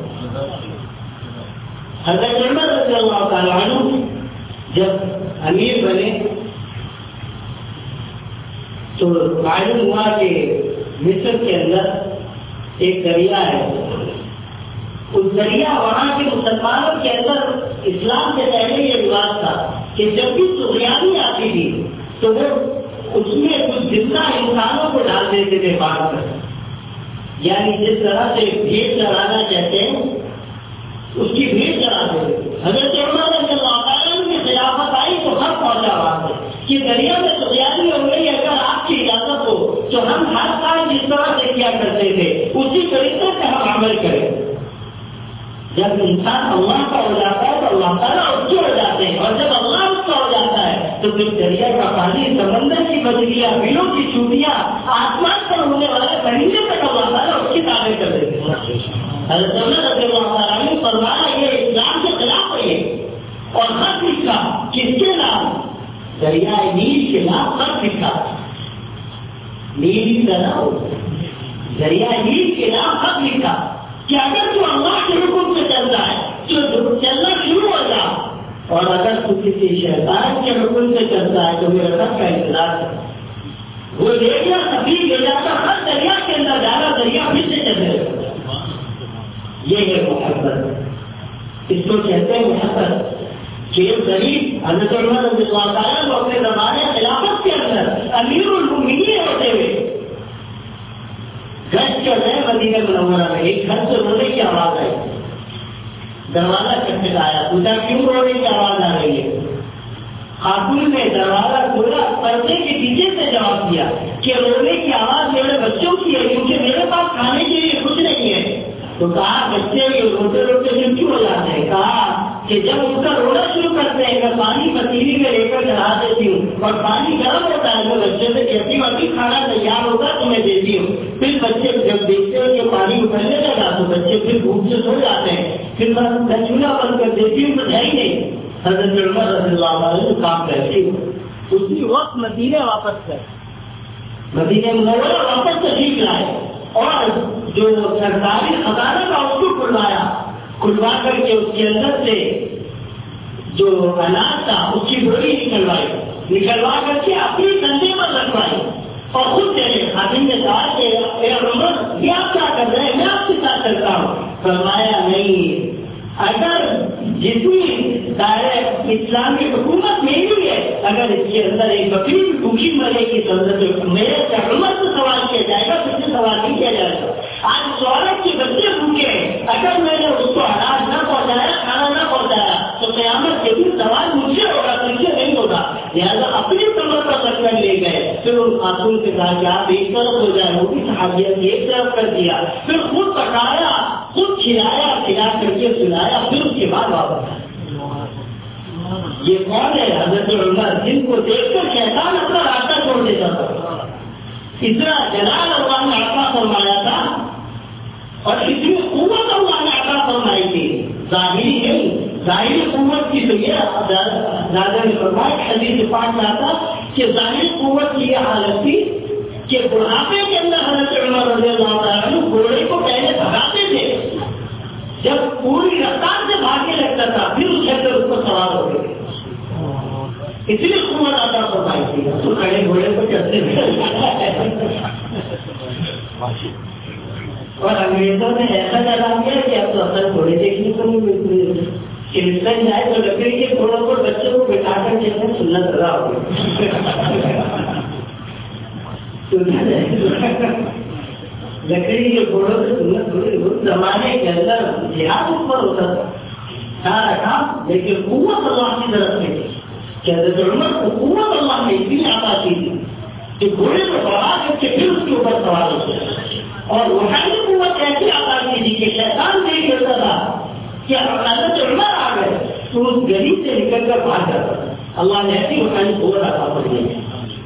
حضرت عمر رضی اللہ تعالیٰ عنہ جب امیر بنے تو معلوم ہوا کہ مصر کے اندر ایک دریا ہے. اس دریا وہاں کے مسلمانوں کے اندر اسلام سے پہلے یہ رواج تھا کہ جب بھی سغیانی آتی تھی تو وہ اس میں کچھ زندہ انسانوں کو ڈال دیتے تھے باہر پر. یعنی جس طرح سے بھیڑ چرانا کہتے ہیں اس کی بھیڑ چرا دیتے. حضرت عمر رضی اللہ تعالیٰ عنہ کی خلافت آئی تو ہر پہنچا وہاں سے کہ دریا میں سغیانی ہو گئی, اگر آپ کی اجازت ہو تو ہم ہر سال جس طرح سے کیا کرتے تھے اسی طریقے سے ہم عمل کریں. جب انسان اللہ کا ہو جاتا ہے تو اللہ تعالیٰ اس کے ہو جاتے ہیں, اور جب اللہ اس کا ہو جاتا ہے تو پھر دریا کا پانی, سمندر کی بدلیاں, بلوں کی چوٹیاں, آسمان پر ہونے والے پرندے تک اللہ تعالیٰ اس کی تعمیر کر دیتے ہیں. حضرت عمر رضی اللہ تعالیٰ عنہ فرمایا یہ اسلام کے خلاف ہے. اور خط لکھا کس کے نام؟ دریائے نیل کے نام خط لکھا. نیل کا نام دریائے نیل کے نام خط لکھا کہ اگر تو اللہ کے حکم سے چل رہا ہے تو چلنا شروع ہو جا, اور اگر تو کسی شیطان کے حکم سے چلتا ہے تو میرے خط کا انتظار کر. وہ دیکھنا کبھی لے جاتا ہر دریا کے اندر جانا, دریا پھر سے چلنے لگتا. یہ ہے محبت, اس کو کہتے ہیں محبت. کہ یہ غریب حضرت عمر رضی اللہ تعالیٰ کو اپنے زمانے خلافت کے اندر امیر المؤمنین ہوتے ہوئے گھر چل رہے مدینہ منورہ میں، ایک گھر سے رونے کی آواز آئی، دروازہ کھٹکھٹایا، پوچھا کیوں رونے کی آواز آ رہی ہے؟ خاتون نے دروازہ کھولا، پردے کے پیچھے سے جواب دیا کہ رونے کی آواز میرے بچوں کی ہے کیونکہ میرے پاس کھانے کے لیے کچھ نہیں ہے۔ تو کہا بچے روتے روتے پھر کیوں ہو جاتے ہیں؟ کہا کہ جب اس کا رونا شروع کرتے ہیں میں پانی پتیلی میں لے کر چڑھا دیتی ہوں اور پانی گرم ہوتا ہے تو بچے سے کہتی ہوں ابھی کھانا تیار ہوگا تو میں دیتی ہوں، پھر بچے جب دیکھتے ہیں کہ پانی ابلنے لگا تو بچے پھر بھوک سے سو جاتے ہیں، پھر میں چولہا بند کر دیتی ہوں تو ہے ہی نہیں۔ حضرت عمر رضی اللہ عنہ کام کرتی ہوں اسی وقت مدینہ واپس کر مدینہ منورہ واپس تشریف لائے اور جو سرکاری خزانہ تھا اس کو کھلوا کر کے اس کے اندر سے جو اناج تھا اس کی بوری نکلوا کر کے اپنی کندھے پر رکھوائی اور خود چلے۔ خادم نے کہا کہ اے عمر یہ آپ کیا کر رہے ہیں؟ میں آپ کے ساتھ چلتا ہوں۔ فرمایا نہیں، اگر جتنی دائرہ اسلام کی حکومت میری ہے اگر اس کے اندر ایک بکری بھی بھوکی مرے گی تو میرے سے عمر سے سوال کیا جائے گا، تجھ سے سوال نہیں کیا جائے گا۔ آج سورج کے بچے بھوکے ہیں، اگر میں نے اس کو اناج نہ پہنچایا، کھانا نہ پہنچایا تو قیامت کے دن سوال مجھ سے ہوگا، تجھ سے نہیں ہوگا۔ لہٰذا اپنی کمر پر رکھ کر لے گئے، پھر ان خاتون سے کہا کہ آپ ایک طرف ہو جائے، وہ بھی صحابیت ایک طرف کر دیا، پھر خود پکایا، خود کھلایا، کھلا کر کے سلایا، پھر اس کے بعد واپس۔ یہ کون ہے؟ حضرت عمر، جن کو دیکھ کر شیطان اپنا راستہ چھوڑ دیتا تھا۔ اتنا جلال اللہ نے عطا فرمایا تھا اور اتنی قوت اللہ نے عطا فرمائی تھی، ظاہری نہیں، ظاہری قوت کی تو یہ دادا نے فرمایا، حدیث پاک میں آتا کہ ظاہری قوت کی یہ حالت تھی کہ بڑھاپے کے اندر حضرت عمر رضی اللہ عنہ گھوڑے کو پہلے بھگاتے تھے، جب پوری رفتار سے بھاگنے لگتا تھا پھر اس کے اس پر سوار ہو گئے، اس لیے قوت عطا فرمائی تھی۔ تو کھڑے گھوڑے کو چلتے اور انگریزوں نے ایسا اعلان کیا کہ اب تو اصل گھوڑے دیکھنے کو نہیں ملتے، کرسچن جائے تو لکڑی کے گھوڑوں پر بچوں کو بٹھا کر کے سنت ادا ہو لکڑی کے گھوڑوں سے سنت اس زمانے کے اندر جہاد اس پر ہوتا تھا سارا کام، لیکن قوت اللہ کی طرف سے کہ حضرت عمر کو قوت اللہ نے اتنی عطا کی تھی کہ گھوڑے کو بڑھا کر کے پھر اس کے اوپر سوار ہوتے اور روحانی قوت ایسی عطا کی تھی کہ شیطان دیکھ لیتا تھا کہ حضرت عمر آ گئے تو اس گلی سے نکل کر بھاگ جاتا تھا۔ اللہ نے ایسی روحانی قوت عطا فرمائی ہے۔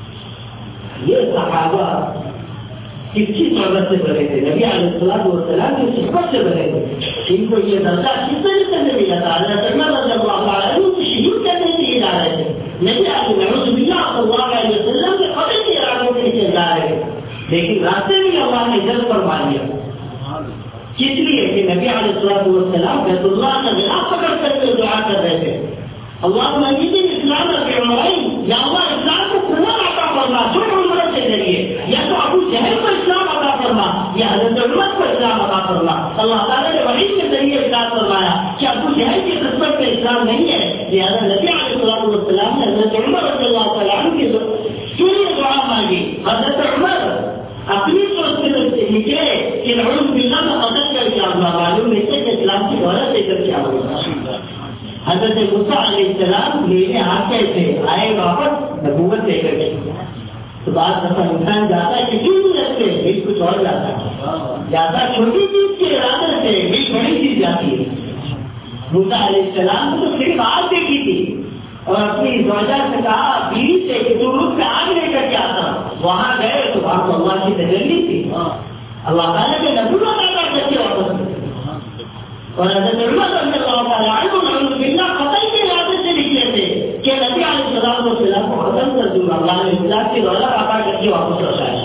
یہ صحابہ کس کی صحبت سے بنے تھے؟ نبی علیہ السلام کی صحبت سے بنے تھے۔ ان کو یہ درجہ کس طریقے سے ملا تھا؟ حضرت عمر رضی اللہ عنہ کو شہید کرنے کے لیے جا رہے تھے، نبی علیہ وسلم کے قدر کے ارادوں کے لیے جا رہے تھے، لیکن راستے میں اللہ نے جلد فرما لیا۔ کس لیے کہ نبی علیہ السلام بیت اللہ کا غلاف پکڑ کر کے دعا کر رہے تھے، اللہ اسلام کے عمرین، یا اللہ اسلام کو قوت عطا فرما جو عمر کے ذریعے، یا تو ابو جہل کو اسلام عطا فرما یا حضرت عمر کو اسلام عطا فرما۔ اللہ تعالیٰ نے وحی کے ذریعے ارشاد فرمایا کہ ابو جہل کی قسمت میں اسلام نہیں ہے، لہٰذا نبی علیہ السلام نے حضرت عمر رضی اللہ تعالیٰ عنہ کی کیوں دعا مانگی؟ حضرت عمر اپنی سوچ سے نکلے کہ نعوذ باللہ میں قتل کر کے اللہ معلوم ہے کہ اسلام کی دولت لے کر کیا ہوگا۔ حضرت موسیٰ علیہ السلام لینے آتے تھے، آئے واپس نبوت لے کر کے، تو بعض دفعہ انسان جاتا ہے کہ کیوں نہیں رکھتے بھی کچھ اور جاتا ہے، جاتا چھوٹی چیز کے ارادے سے بھی بڑی چیز جاتی ہے۔ موسیٰ علیہ السلام تو صرف آگ دیکھی تھی اور اپنی زوجہ سے کہا بیوی سے کہ تو رک کے آگ لے کر کے آتا، وہاں گئے تو وہاں تو اللہ کی تجلی تھی، اللہ تعالیٰ کے نبوت ادا کر کے واپس گئے۔ اور حضرت عمر رضی اللہ تعالیٰ عنہ نعوذ باللہ قتل کے ارادے سے نکلے تھے کہ نبی علیہ السلام کو ختم کر دوں گا، اللہ نے اسلام کی دولت عطا کر کے واپس لوٹایا۔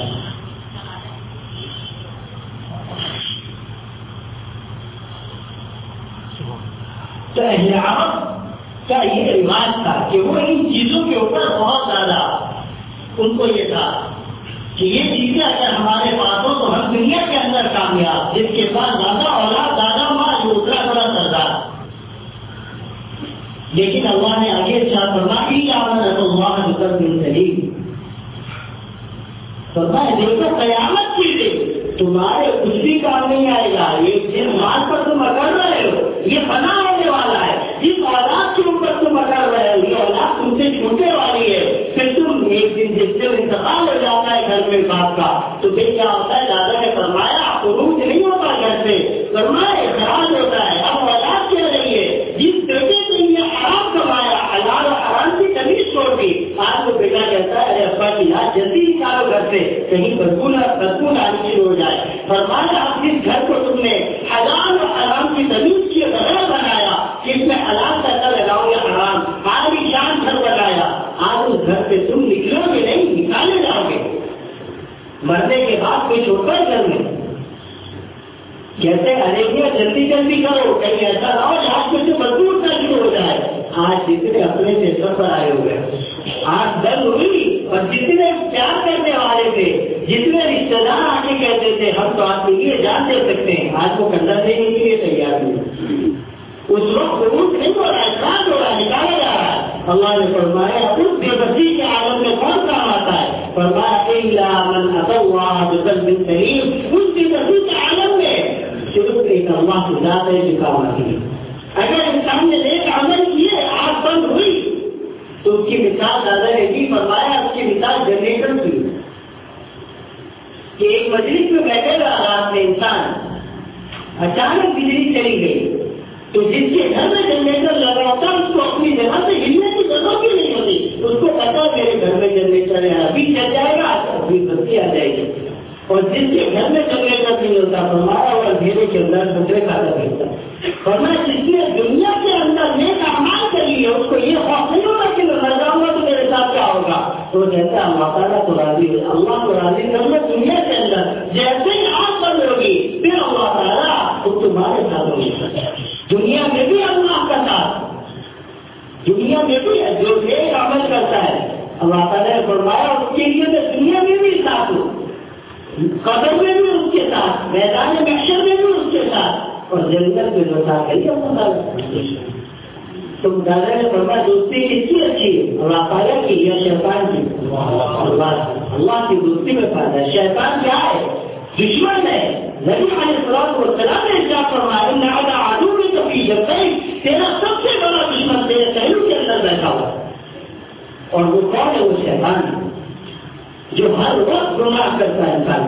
تو اہل عرب کا یہ رواج تھا کہ وہ ان چیزوں کے اوپر بہت زیادہ ان کو یہ تھا کہ یہ چیزیں اگر ہمارے پاس ہو تو ہم دنیا کے اندر کامیاب، جس کے پاس زیادہ اولاد زیادہ ماں جو اتنا بڑا سردار۔ لیکن اللہ نے آگے فرمایا دیکھو قیامت کی دن تمہارے کچھ بھی کام نہیں آئے گا. یہ جن مال پر تم اکڑ رہے ہو یہ فنا ہونے والا ہے. جس اولاد کے اوپر تم اکڑ رہے ہو یہ اولاد تم سے چھوٹنے والی ہے. پھر تم ایک دن جس سے انتقال ہو جاتا ہے گھر میں باپ کا تو پھر کیا ہوتا ہے؟ دادا نے فرمایا خروج نہیں ہوتا گھر سے، فرمایا اخراج ہوتا ہے. اب اولاد کہہ رہی ہے جس بیٹے سے یہ حرام کمایا حلال و حرام کی تمیز چھوڑ دی، آج وہ بیٹا کہتا ہے ارے ابا کی لاش جلدی نکالو گھر سے کہیں بدبو آنی شروع ہو جائے. فرمایا اب جس گھر کو تم نے حلال و حرام کی تمیز کے بغیر بنایا کہ اس میں حلال پیسہ لگاؤ یا حرام عالی شان گھر بنایا، آج اس گھر سے تم نکلو گے نہیں، نکالے جاؤ گے. مرنے کے بعد کوئی چھوٹا گھر میں کہتے ارے جلدی جلدی کرو کہیں ایسا نہ ہو آج کچھ بدبو اٹھنا شروع ہو جائے. آج جتنے اپنے پیسوں پر آئے ہوئے آج دل ہوئی اور جتنے پیار کرنے والے تھے جتنے رشتے دار آگے کہتے تھے ہم تو آپ کے لیے جان دے سکتے ہیں، آج وہ کنڈا دینے کے لیے تیار نہیں. اس وقت خروج نہیں ہو رہا ہے، اخراج ہو رہا ہے، نکالا جا رہا ہے. اللہ نے فرمایا اس بے بسی کے عالم میں کون کام آتا ہے؟ فرمایا الا من اتى الله بقلب سلیم. اس بے بسی کے عالم میں صرف ایک اللہ کی ذات ہے جو کام آتی ہے. اگر انسان نے نیک عمل کیے آگ بند ہوئی تو اس کی مثال دادا نے بھی فرمایا اس کی مثال جنریٹر کی کہ ایک مجلس میں بیٹھے گا رات میں انسان اچانک بجلی چلی گئی تو جس کے گھر میں جنریٹر لگا ہوتا اس کو اپنی جگہ سے ہلنے کی ضرورت ہی نہیں ہوتی. اس کو پتا میرے گھر میں جنریٹر ہے ابھی چل جائے گا ابھی بتی آ جائے گی. اور جس کے گھر میں جنریٹر نہیں ہوتا فرمایا اور اندھیرے کے اندر دوسرے کھاتا رہتا. فرمایا جس نے دنیا کے اندر نیک اعمال کر لیے اس کو یہ خوف نہیں ہوتا کہ میں مر جاؤں گا تو میرے ساتھ کیا ہوگا. تو کہتا ہے اللہ تعالیٰ کو راضی ہے، اللہ کو راضی کر لو دنیا کے اندر جیسے ہی آگ بند ہوگی پھر اللہ تعالیٰ وہ تمہارے ساتھ ہوگی. دنیا میں بھی اللہ کا ساتھ، دنیا میں بھی جو نیک عمل کرتا ہے اللہ تعالیٰ نے فرمایا اس کے لیے میں دنیا میں بھی ساتھ ہوں، قبر میں بھی اس کے ساتھ، میدان محشر میں بھی اس کے ساتھ، اور جنت میں جو ساتھ ہے اللہ تعالیٰ. تو دادا نے فرمایا دوستی کس کی اچھی ہے؟ اللہ تعالیٰ کی یا شیطان کی؟ اللہ کی دوستی میں فائدہ ہے. شیطان کیا ہے؟ دشمن ہے. نبی علیہ السلام نے ارشاد فرمایا ان هذا عدو فی جبین، تیرا سب سے بڑا دشمن تیرے پہلو کے اندر بیٹھا ہوا. اور وہ کون ہے؟ وہ شیطان جو ہر وقت گناہ کرتا ہے انسان.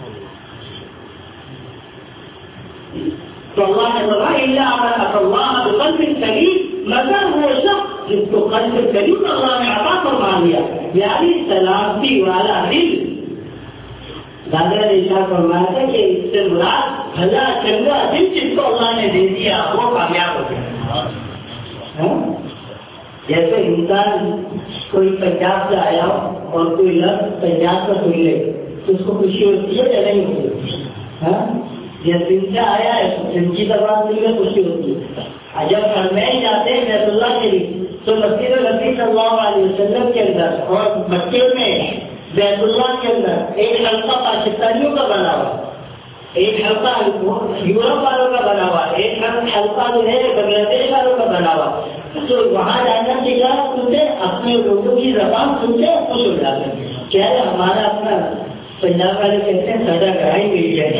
تو اللہ نے فرمایا الا من اتى الله بقلب سلیم، مگر وہ شخص جس کو قلب سلیم اللہ نے عطا فرما دیا یعنی سلامتی والا دل. دادا نے ارشاد فرمایا تھا کہ اس سے مراد بھلا چنگا دل جس کو اللہ نے دے دیا وہ کامیاب ہو گیا. جیسے انسان کوئی پنجاب سے آیا اور کوئی لفظ پنجاب کا سن لے تو اس کو خوشی ہوتی ہے یا نہیں ہوتی؟ یا سندھ سے آیا ہے سندھ کی زبان سن کے خوشی ہوتی ہے. جب حرمین جاتے ہیں بیت اللہ کے لیے تو مسجد نبی صلی اللہ علیہ وسلم کے اندر اور مکے میں بیت اللہ کے اندر ایک حلقہ پاکستانیوں کا بنا ہوا، ایک حلقہ یورپ والوں کا بنا ہوا، ایک حلقہ جو ہے بنگلہ دیش والوں کا بنا ہوا. تو وہاں جانا چاہیے سنتے اپنے لوگوں کی زبان سنتے خوش ہو جاتے ہیں. کیا ہے ہمارا اپنا پنجاب والے کہتے ہیں سزا کرائی گئی ہے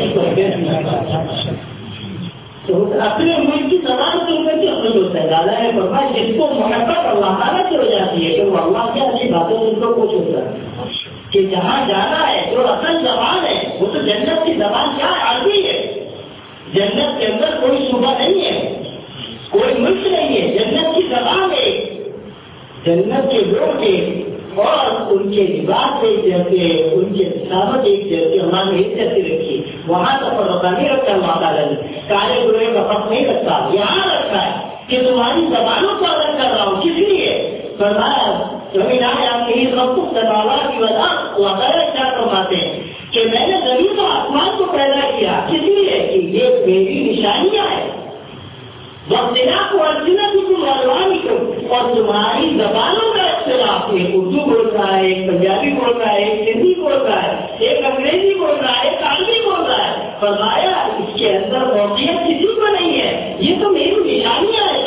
تو اپنے ملک کی زبان سن کر کے خوش ہوتا ہے. دادا نے فرمایا جس کو محبت اللہ تعالیٰ کی ہو جاتی ہے کہ وہ اللہ کی اچھی باتیں سن کر خوش ہوتا ہے کہ جہاں جانا ہے جو اصل زبان ہے وہ تو جنت کی زبان کیا ہے؟ عربی ہے. جنت کے اندر کوئی صوبہ نہیں ہے، کوئی ملک نہیں ہے، جنت کی زبان ہے. جنت کے لوگ ہیں اور ان کے لباس ایک جیسے، ان کے سامت ایک جیسے، اللہ نے ایک جیسی رکھی. وہاں کا فرقہ نہیں رکھتا اللہ تعالیٰ نے، کالے برے کا فرق نہیں رکھتا. یہاں رکھتا ہے کہ تمہاری زبانوں کو الگ کر رہا ہوں. کس لیے؟ فرمایا زمین آیا کہ یہ سب کچھ سوالات کی وجہ اللہ تعالیٰ کیا فرماتے ہیں کہ میں نے زمین و آسمان کو پیدا کیا کس لیے کہ یہ میری نشانیاں ہیں. واختلاف السنتکم والوانکم، اور تمہاری زبانوں کا اختلاف ہے. اردو بول رہا ہے، ایک پنجابی بول رہا ہے، ایک ہندی بول رہا ہے، ایک انگریزی بول رہا ہے، ایک عربی بول رہا ہے. فرمایا اس کے اندر موقعیت کسی کو نہیں ہے، یہ تو میری نشانیاں ہے تاکہ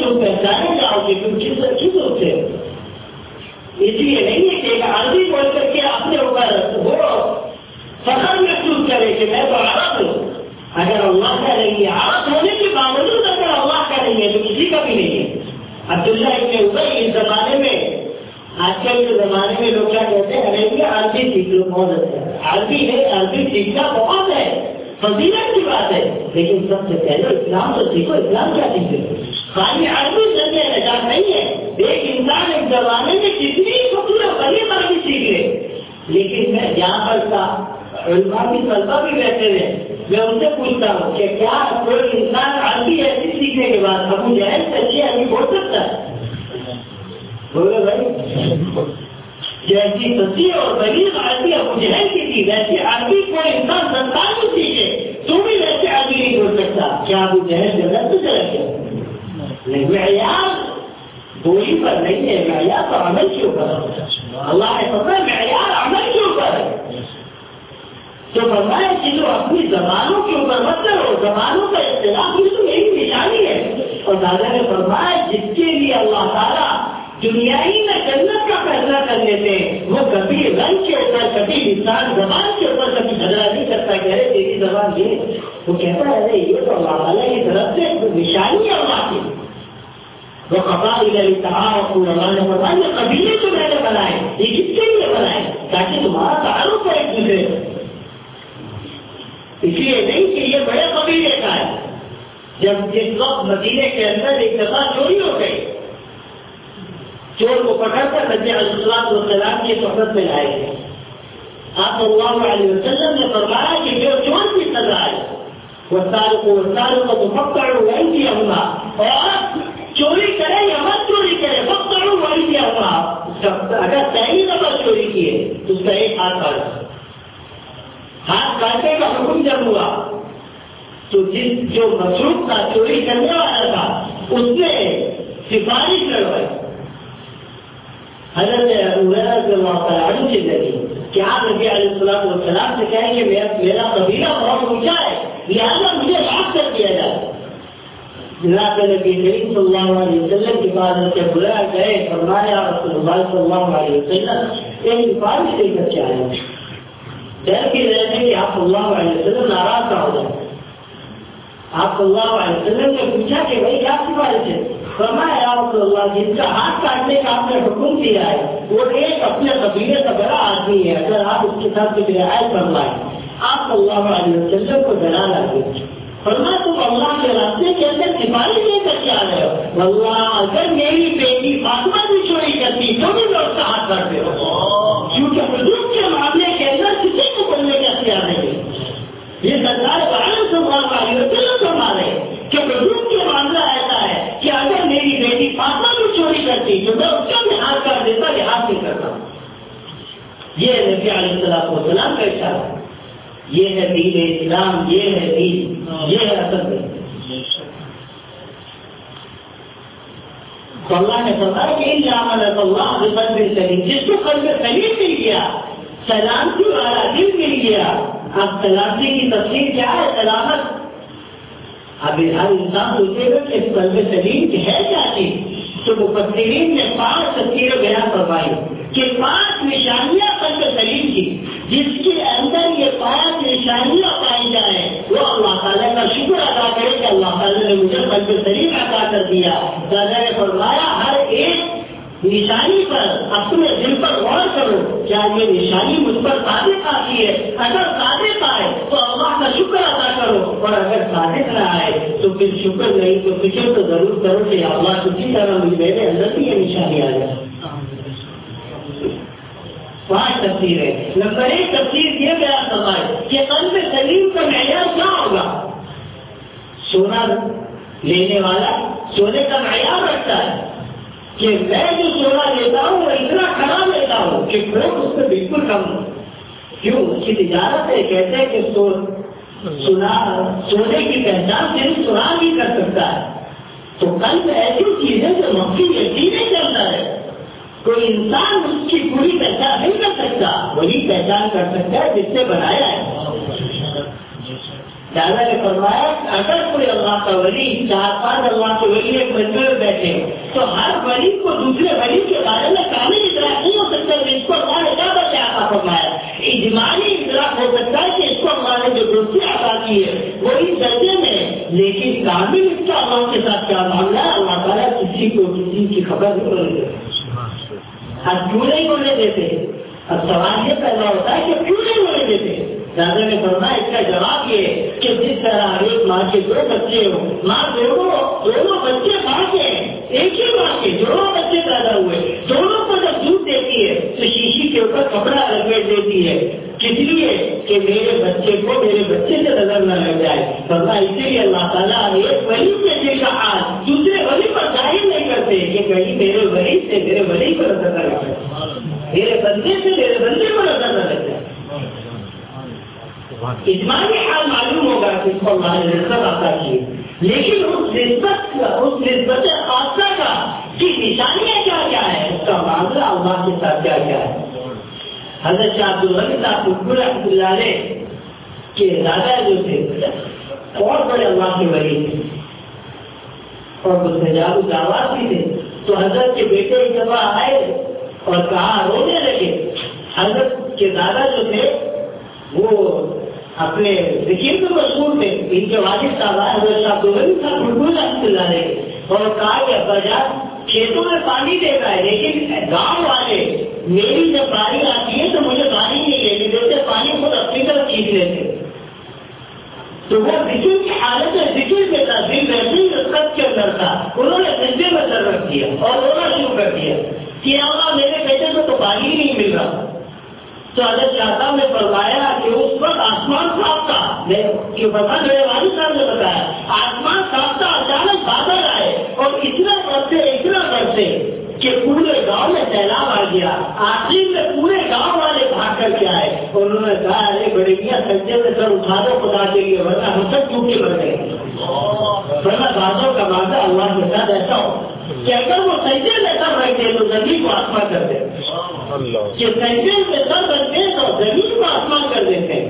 تم پہچانے جاؤ گے تم کس ہوتے ہو. اس لیے نہیں ہے کہ عربی بول کر کے اپنے اوپر وہ فخر محسوس کرے کہ میں تو عرب ہوں. اگر اللہ کا نہیں ہے، عرب ہونے کے باوجود اگر اللہ کا نہیں ہے تو کسی کا بھی نہیں ہے. عبداللہ ابن ابی اس زمانے میں، آج کل کے زمانے میں لوگ کیا کہتے ہیں، ارے عربی سیکھ لو، بہت اچھا ہے. عربی ہے، عربی سیکھنا بہت ہے، فضیلت کی بات ہے، لیکن سب سے پہلے اسلام تو سیکھو. اسلام کیا سیکھے؟ خالی عربی سے نجات نہیں ہے. ایک انسان ایک زمانے میں کتنی خوبصورت بڑی بڑی سیکھ لے، لیکن میں جہاں پر علماء کی طلبہ بھی بیٹھے ہوئے، میں ان سے پوچھتا ہوں کہ کیا کوئی انسان عربی ایسی سیکھنے کے بعد ابو جہل سے اچھی عربی بول سکتا ہے؟ بولو بھائی، جیسی سچی اور بلیغ عربی ابو جہل کی تھی، ویسی عربی کوئی انسان 47 سیکھے تو بھی ویسے عربی نہیں بول سکتا. کیا ابو جہل جنت سے چلا گیا؟ نہیں. معیار بولی پر نہیں ہے، معیار تو عمل کے اوپر ہے. اللہ نے فرمایا معیار عمل کے اوپر ہے. تو فرمایا کہ جو اپنی زبانوں کے اوپر مت کرو، زبانوں کا اختلاف بھی تو یہی نشانی ہے. اور دادا نے فرمایا جس کے لیے اللہ تعالیٰ دنیائی میں جنت کا فیصلہ کر لیتے ہیں، وہ کبھی رنگ کے اوپر، کبھی انسان زبان کے اوپر کبھی جھگڑا نہیں کرتا کہ ارے تیری زبان یہ، وہ کہتا ہے ارے یہ تو اللہ تعالیٰ کی طرف سے نشانی ہے اللہ کی. وہ قبائل الاتحاد اللہ نے فرمایا یہ قبیلے جو میں نے بنائے یہ کس کے لیے بنائے؟ تاکہ تمہارا تعارف ہے ایک دوسرے سے. اس لیے نہیں کہ یہ بڑے قبیلے کا ہے. جب جس وقت مدینے کے اندر ایک دفعہ چوری ہو گئی، چور کو پکڑ کر نبی علیہ السلام کی صحبت میں لائے گئے. آپ صلی اللہ علیہ وسلم نے فرمایا کہ جو چور کی سزا ہے وہ ساروں کو پکڑو وہی دیا ہوگا، اور چوری کرے یا مت چوری کرے پکڑو وہی دیا ہوگا. اگر صحیح دفعہ چوری کیے تو اس کا ایک ہاتھ کاٹنے کا حکم جب ہوا تو جو مصروف تھا چوری کرنے والا تھا اس نے سفارش لڑوائی. حضرت عمر رضی اللہ تعالیٰ عنہ سے لگی کہ آپ نبی علیہ السلام سے کہیں کہ میرا قبیلہ بہت اونچا ہے لہٰذا مجھے معاف کر دیا جائے. جناب نبی کریم صلی اللہ علیہ وسلم کے بعد سے بلایا گئے، فرمایا رسول اللہ صلی اللہ علیہ وسلم ایک سفارش لے کر کے آئے. ڈر بھی رہتے کہ آپ صلی اللہ علیہ وسلم ناراض نہ ہو جائے. آپ صلی اللہ علیہ وسلم نے پوچھا کہ بھائی کیا سفارش ہے؟ فرمایا یا رسول اللہ جن کا ہاتھ کاٹنے کا آپ نے حکم دیا ہے وہ ایک اپنے قبیلے کا بڑا آدمی ہے، اگر آپ اس کے ساتھ کچھ رعایت فرمائیں. آپ صلی اللہ علیہ وسلم کو ڈرا لگے. فرمایا تم اللہ کے راستے کے اندر سفارش لے کر کے آ رہے ہو، واللہ اگر میری بیٹی فاطمہ بھی چوری کرتی تو بھی میں اس کا ہاتھ کاٹتے ہو، کیونکہ حدود کے معاملے کے اندر کسی کو بولنے کا اختیار نہیں. یہ سرکار صلی اللہ علیہ وسلم فرما رہے کہ حدود کے معاملہ ایسا ہے کہ اگر میری بیٹی فاطمہ بھی چوری کرتی تو میں اس کا بھی ہاتھ کاٹ دیتا، لحاظ نہیں کرتا. یہ نبی علیہ السلام کا اشارہ ہے. یہ ہے دین اسلام، یہ ہے دین، یہ ہے اصل دین. تو اللہ نے فرمایا کہ ان عمل اللہ بقلب سلیم، جس کو قلب سلیم مل گیا، سلامتی والا دل مل گیا. اب سلامتی کی تفصیل کیا ہے؟ سلامت. اب ہر انسان سوچے گا کہ قلب سلیم کی ہے کیا چیز؟ تو مفسرین نے 5 تفسیریں بیان فرمائی کہ 5 نشانیاں قلب سلیم کی، جس کے اندر یہ 5 نشانیاں پائی جائیں وہ اللہ تعالیٰ کا شکر ادا کرے کہ اللہ تعالیٰ نے مجھے قلب سلیم عطا کر دیا. دادا نے فرمایا ہر ایک نشانی پر اپنے دل پر غور کرو، کیا یہ نشانی مجھ پر صادق آتی ہے؟ اگر صادق آئے تو اللہ کا شکر ادا کرو، اور اگر صادق نہ آئے تو پھر شکر نہیں تو فکر تو ضرور کرو کہ اللہ کسی طرح میرے اندر بھی یہ نشانی آ جائے. 5 تفسیریں. نمبر 1 تفسیر یہ بیان فرمائے کہ قلب سلیم کا معیار کیا ہوگا؟ سونا لینے والا سونے کا معیار رکھتا ہے کہ میں جو سونا لیتا ہوں وہ اتنا خراب لیتا ہوں کہ فروغ اس میں بالکل کم ہو. کیوں؟ اس کی تجارت ہے. کہتے ہیں کہ سونے کی پہچان صرف سنان ہی کر سکتا ہے. تو قلب ایسی چیز ہے جو مخفی یقین کے اندر ہے، کوئی انسان اس کی پوری پہچان نہیں کر سکتا، وہی پہچان کر سکتا ہے جس سے بنایا ہے. دادا نے فرمایا اگر کوئی اللہ کا ولی 4-5 اللہ کے ولی ایک مجمع میں بیٹھے تو ہر ولی کو دوسرے ولی کے بارے میں کامل ادراک نہیں ہو سکتا کہ اس کو اللہ نے کیا بچہ عطا فرمایا. اجمالی ادراک ہو سکتا ہے کہ اس کو اللہ نے جو دوسری عطا کی ہے وہ اس درجے میں، لیکن کامل اس کا اللہ کے ساتھ کیا معاملہ ہے اللہ تعالیٰ کسی کو کسی کی خبر نہیں ہونے دیتے. اب کیوں نہیں ہونے دیتے؟ اب سوال یہ پیدا ہوتا ہے کہ کیوں نہیں ہونے دیتے؟ دادا نے فرمایا اس کا جواب یہ کہ جس طرح ایک ماں کے 2 بچے ہوں، ماں دونوں بچے ماں کے ایک ہی ماں کے دونوں بچے پیدا ہوئے، دونوں کو جب دودھ دیتی ہے تو شیشی کے اوپر کپڑا لپیٹ دیتی ہے. کس لیے؟ کہ میرے بچے کو میرے بچے سے نظر نہ لگ جائے. فرمایا اسی لیے اللہ تعالیٰ ایک ولی کے دل کا حال دوسرے ولی پر ظاہر نہیں کرتے کہ کہیں میرے ولی سے میرے ولی کو نظر نہ لگ جائے، میرے بندے سے میرے بندے کو نظر نہ لگ جائے. اجمالی حال معلوم ہوگا کہ اس کو اللہ نے نسبت عطا کی، لیکن اس نسبت خاصہ کا کی نشانیاں کیا کیا ہے، اس کا معاملہ اللہ کے ساتھ کیا کیا ہے. حضرت شاہ عبدالغنی صاحب رحمۃ اللہ علیہ کے دادا جو تھے بہت بڑے اللہ کے ولی تھے اور مستجاب الدعوات بھی تھے. تو حضرت کے بیٹے ایک دفعہ آئے اور کہا، رونے لگے. حضرت کے دادا جو تھے وہ اپنے ذکر میں مشہور تھے. ان کے والد صاحب آئے حضرت شاہ عبدالغنی صاحب رحمۃ اللہ علیہ اور کہا کہ ابا جان کھیتوں میں پانی دیتا ہے لیکن گاؤں والے میری جب باری آتی ہے تو مجھے باری نہیں لینے دیتے، پانی خود اپنی طرف کھینچ لیتے. تو وہ ذکر کی حالت میں ذکر میں تھا، دل ویسے ہی رسک کے اندر تھا. انہوں نے سجدے میں سر رکھ دیا اور رونا شروع کر دیا کہ اللہ میرے بیٹے کو تو پانی ہی نہیں مل رہا. تو حضرت شاہ صاحب نے فرمایا کہ اس وقت آسمان صاف تھا، میرے والد صاحب نے بتایا آسمان صاف تھا، اچانک بادل آئے اور اتنا برسے کہ پورے گاؤں میں سیلاب آ گیا. آخر میں پورے گاؤں والے بھاگ کر کے آئے اور انہوں نے کہا ارے بڑے میاں سجدے میں سر اٹھا دو خدا کے لیے ورنہ ہم سب ڈوب کے مر گئے. ورنہ بازوں کا معاملہ اللہ کے ساتھ ایسا ہو کہ اگر وہ سجدے میں سر رکھتے تو زمین کو آسمان کر دیتے، کہ سجدے میں سر رکھتے تو زمین کو آسمان کر دیتے.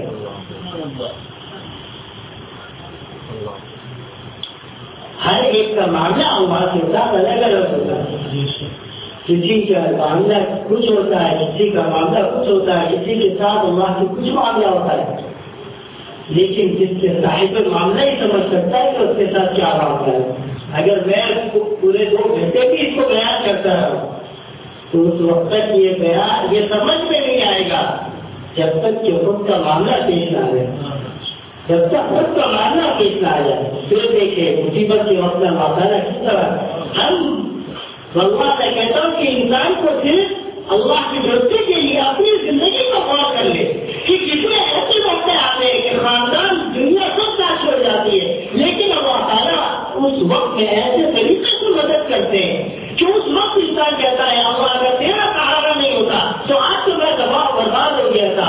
ہر ایک کا معاملہ اللہ کے ساتھ الگ الگ ہوتا ہے. کسی کا معاملہ کچھ ہوتا ہے، کسی کا معاملہ کچھ ہوتا ہے، کسی کے ساتھ اللہ سے کچھ معاملہ ہوتا ہے. لیکن جس کے صاحب معاملہ ہی سمجھ سکتا ہے کہ اس کے ساتھ کیا ہوتا ہے. اگر میں پورے 2 گھنٹے بھی اس کو بیان کرتا رہا تو اس وقت تک یہ سمجھ میں نہیں آئے گا جب تک کہ خود کا معاملہ پیش نہ آئے. جب تک خود کا معاملہ پیش نہ آ جائے پھر دیکھیں مصیبت کے وقت میں اللہ تعالیٰ کس طرح اللہ سے کہتا ہوں کہ انسان کو صرف اللہ کی دوستی کے لیے اپنی زندگی کو غور کر لے کہ کتنے ایسے وقت آتے ہیں کہ خاندان دنیا سب ساتھ چھوڑ جاتی ہے، لیکن اللہ تعالیٰ اس وقت میں ایسے طریقے سے مدد کرتے ہیں کہ اس وقت انسان کہتا ہے اللہ اگر تیرا سہارا نہیں ہوتا تو آج تو میں تباہ برباد ہو گیا تھا.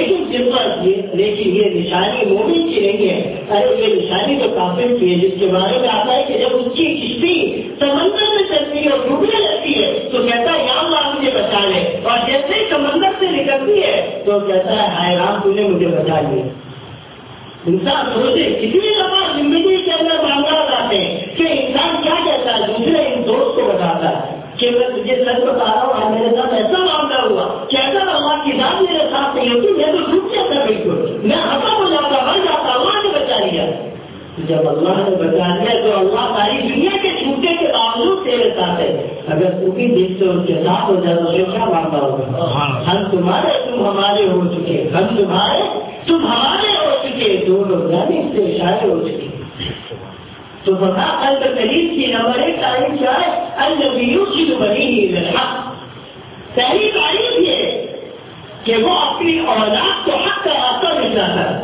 لیکن یہ نشانی مومن کی نہیں ہے. ارے یہ نشانی تو کافر کی ہے جس کے بارے میں آتا ہے کہ جب اس کی کشتی سمندر میں چلتی ہے اور ڈوبنے لگتی ہے تو کہتا ہے یا اللہ مجھے بچا لے، اور جیسے ہی سمندر سے نکلتی ہے تو کہتا ہے ہائے رام تو نے مجھے بچا لیا. انسان سوچے کتنی دفعہ زندگی کے اندر معاملات آتے ہیں کہ انسان کیا کہتا ہے دوسرے ان دوست کو بتاتا ہے کہ میں تجھے سچ بتا رہا ہوں آج میرے ساتھ ایسا معاملہ ہوا کہ اگر اللہ کی ذات میرے ساتھ نہیں ہوتی میں تو ڈوب جاتا، بالکل میں ختم ہو جاتا، مر جاتا. اللہ نے بچا لیا. جب اللہ نے بچا لیا تو اللہ ساری دنیا کے چھوٹے کے باوجود تیرے ساتھ ہے. اگر تو بھی دیکھ سے ان کے ساتھ ہو جائے تو کیا معاملہ ہوگا. ہم تمہارے تم ہمارے ہو چکے، ہم تمہارے تم ہمارے ہو چکے، دونوں جانب سے اشارے ہو چکے. تو بتا قلب کریم کی نمبر 1 تعریف کیا ہے؟ النبیوں کی بنی الحق. پہلی تعریف یہ کہ وہ اپنی اولاد کو حق کا راستہ دکھاتا ہے.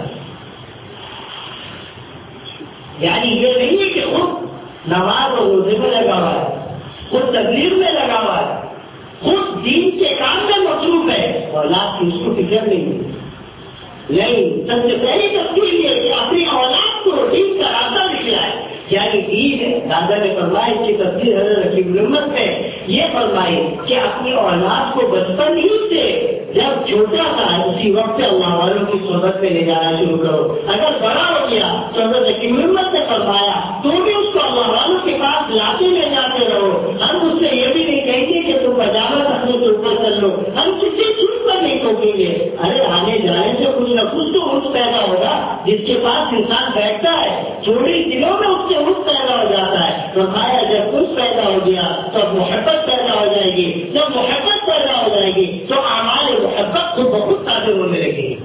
یعنی یہ نہیں ہے کہ خود نماز اور روزے میں لگا ہوا ہے، خود تبلیغ میں لگا ہوا ہے، خود دین کے کام میں مصروف ہے، اولاد کی اس کو فکر نہیں. سب سے پہلی تفصیل یہ کہ اپنی اولاد کو دین کا راستہ دکھلائے. یعنی دین ہے. دادا نے فرمایا اس کی تفصیل حضرت رفیع الامت میں یہ فرمائے کہ اپنی اولاد کو بچپن ہی سے جب چھوٹا تھا اسی وقت سے اللہ والوں کی صحبت میں لے جانا شروع کرو. اگر بڑا ہو گیا تو حضرت حکیم الامت نے فرمایا تو بھی اس کو اللہ والوں کے پاس لاتے لے جاتے رہو. ہم اس سے یہ بھی نہیں کہیں گے کہ تم پجامہ رکھنے کے اوپر چل لو, ہم کسی چیز پر نہیں ٹوکیں گے. ارے آنے جانے سے کچھ نہ کچھ تو اس پیدا ہوگا جس کے پاس انسان بیٹھتا ہے, تھوڑی دنوں میں اس سے اس پیدا ہو جاتا ہے. فرمایا جب اس پیدا ہو گیا تب محبت پیدا ہو جائے گی, جب محبت پیدا ہو جائے گی تو اعمال محبت کو بہت تازہ ہونے لگے گی.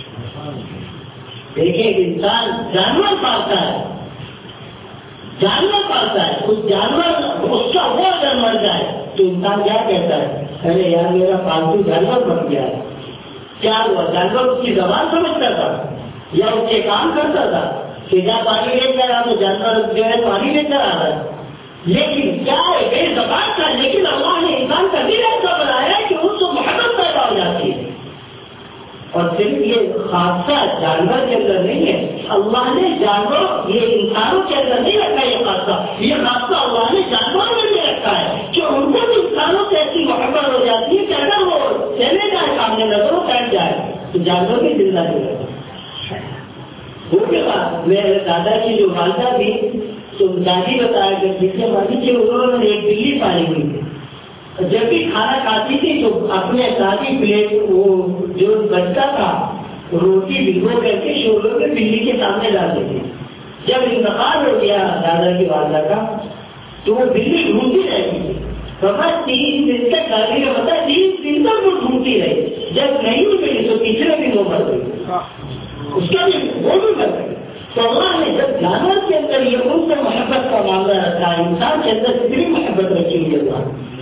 دیکھیں کہ انسان جانور پالتا ہے, جانور پالتا ہے, اس جانور اس کا وہ اگر مر جائے تو انسان کیا کہتا ہے, ارے یار میرا پالتو جانور مر گیا ہے. کیا ہوا؟ جانور اس کی زبان سمجھتا تھا یا اس کے کام کرتا تھا کہ جہاں پانی لے کر آ تو جانور جو ہے پانی لے کر آ رہا ہے. لیکن کیا ہے بے زبان کا, لیکن اللہ نے انسان کا دل ایسا بنایا کہ اس کو محبت پیدا ہو جاتی ہے. اور صرف یہ خاصہ جانور کے اندر نہیں ہے, اللہ نے جانور یہ انسانوں کے اندر نہیں رکھا. یہ خاصہ اللہ نے جانوروں میں بھی رکھا ہے کہ ان کو بھی انسانوں سے ایسی محبت ہو جاتی ہے کہ اگر وہ چلے جائے سامنے نظروں بیٹھ جائے تو جانور بھی زندہ نہیں رہتا. وہ کے بعد میرے دادا کی جو والدہ تھی تو دادی بتایا کہ انہوں نے ایک بلی پالی ہوئی تھی. جب بھی کھانا کھاتی تھی تو اپنے ساتھی پلیٹ وہ جو بچتا تھا روٹی بھگو کر کے شولوں میں بلی کے سامنے ڈالتے تھے. جب انتقال ہو گیا دادا کی والدہ کا تو وہ بلی ڈھونڈتی رہتی تھی. بس 3 دن تک دادی نے بتایا 3 دن تک وہ ڈھونڈتی رہی. جب نہیں ملی تو تیسرے دن وہ مر گئی, اس کا بھی وہ بھی مر گئی. تو اللہ نے جب جانور کے اندر یہ ان سے محبت کا معاملہ رکھا ہے, انسان کے اندر کتنی محبت رکھی ہوئی ہے.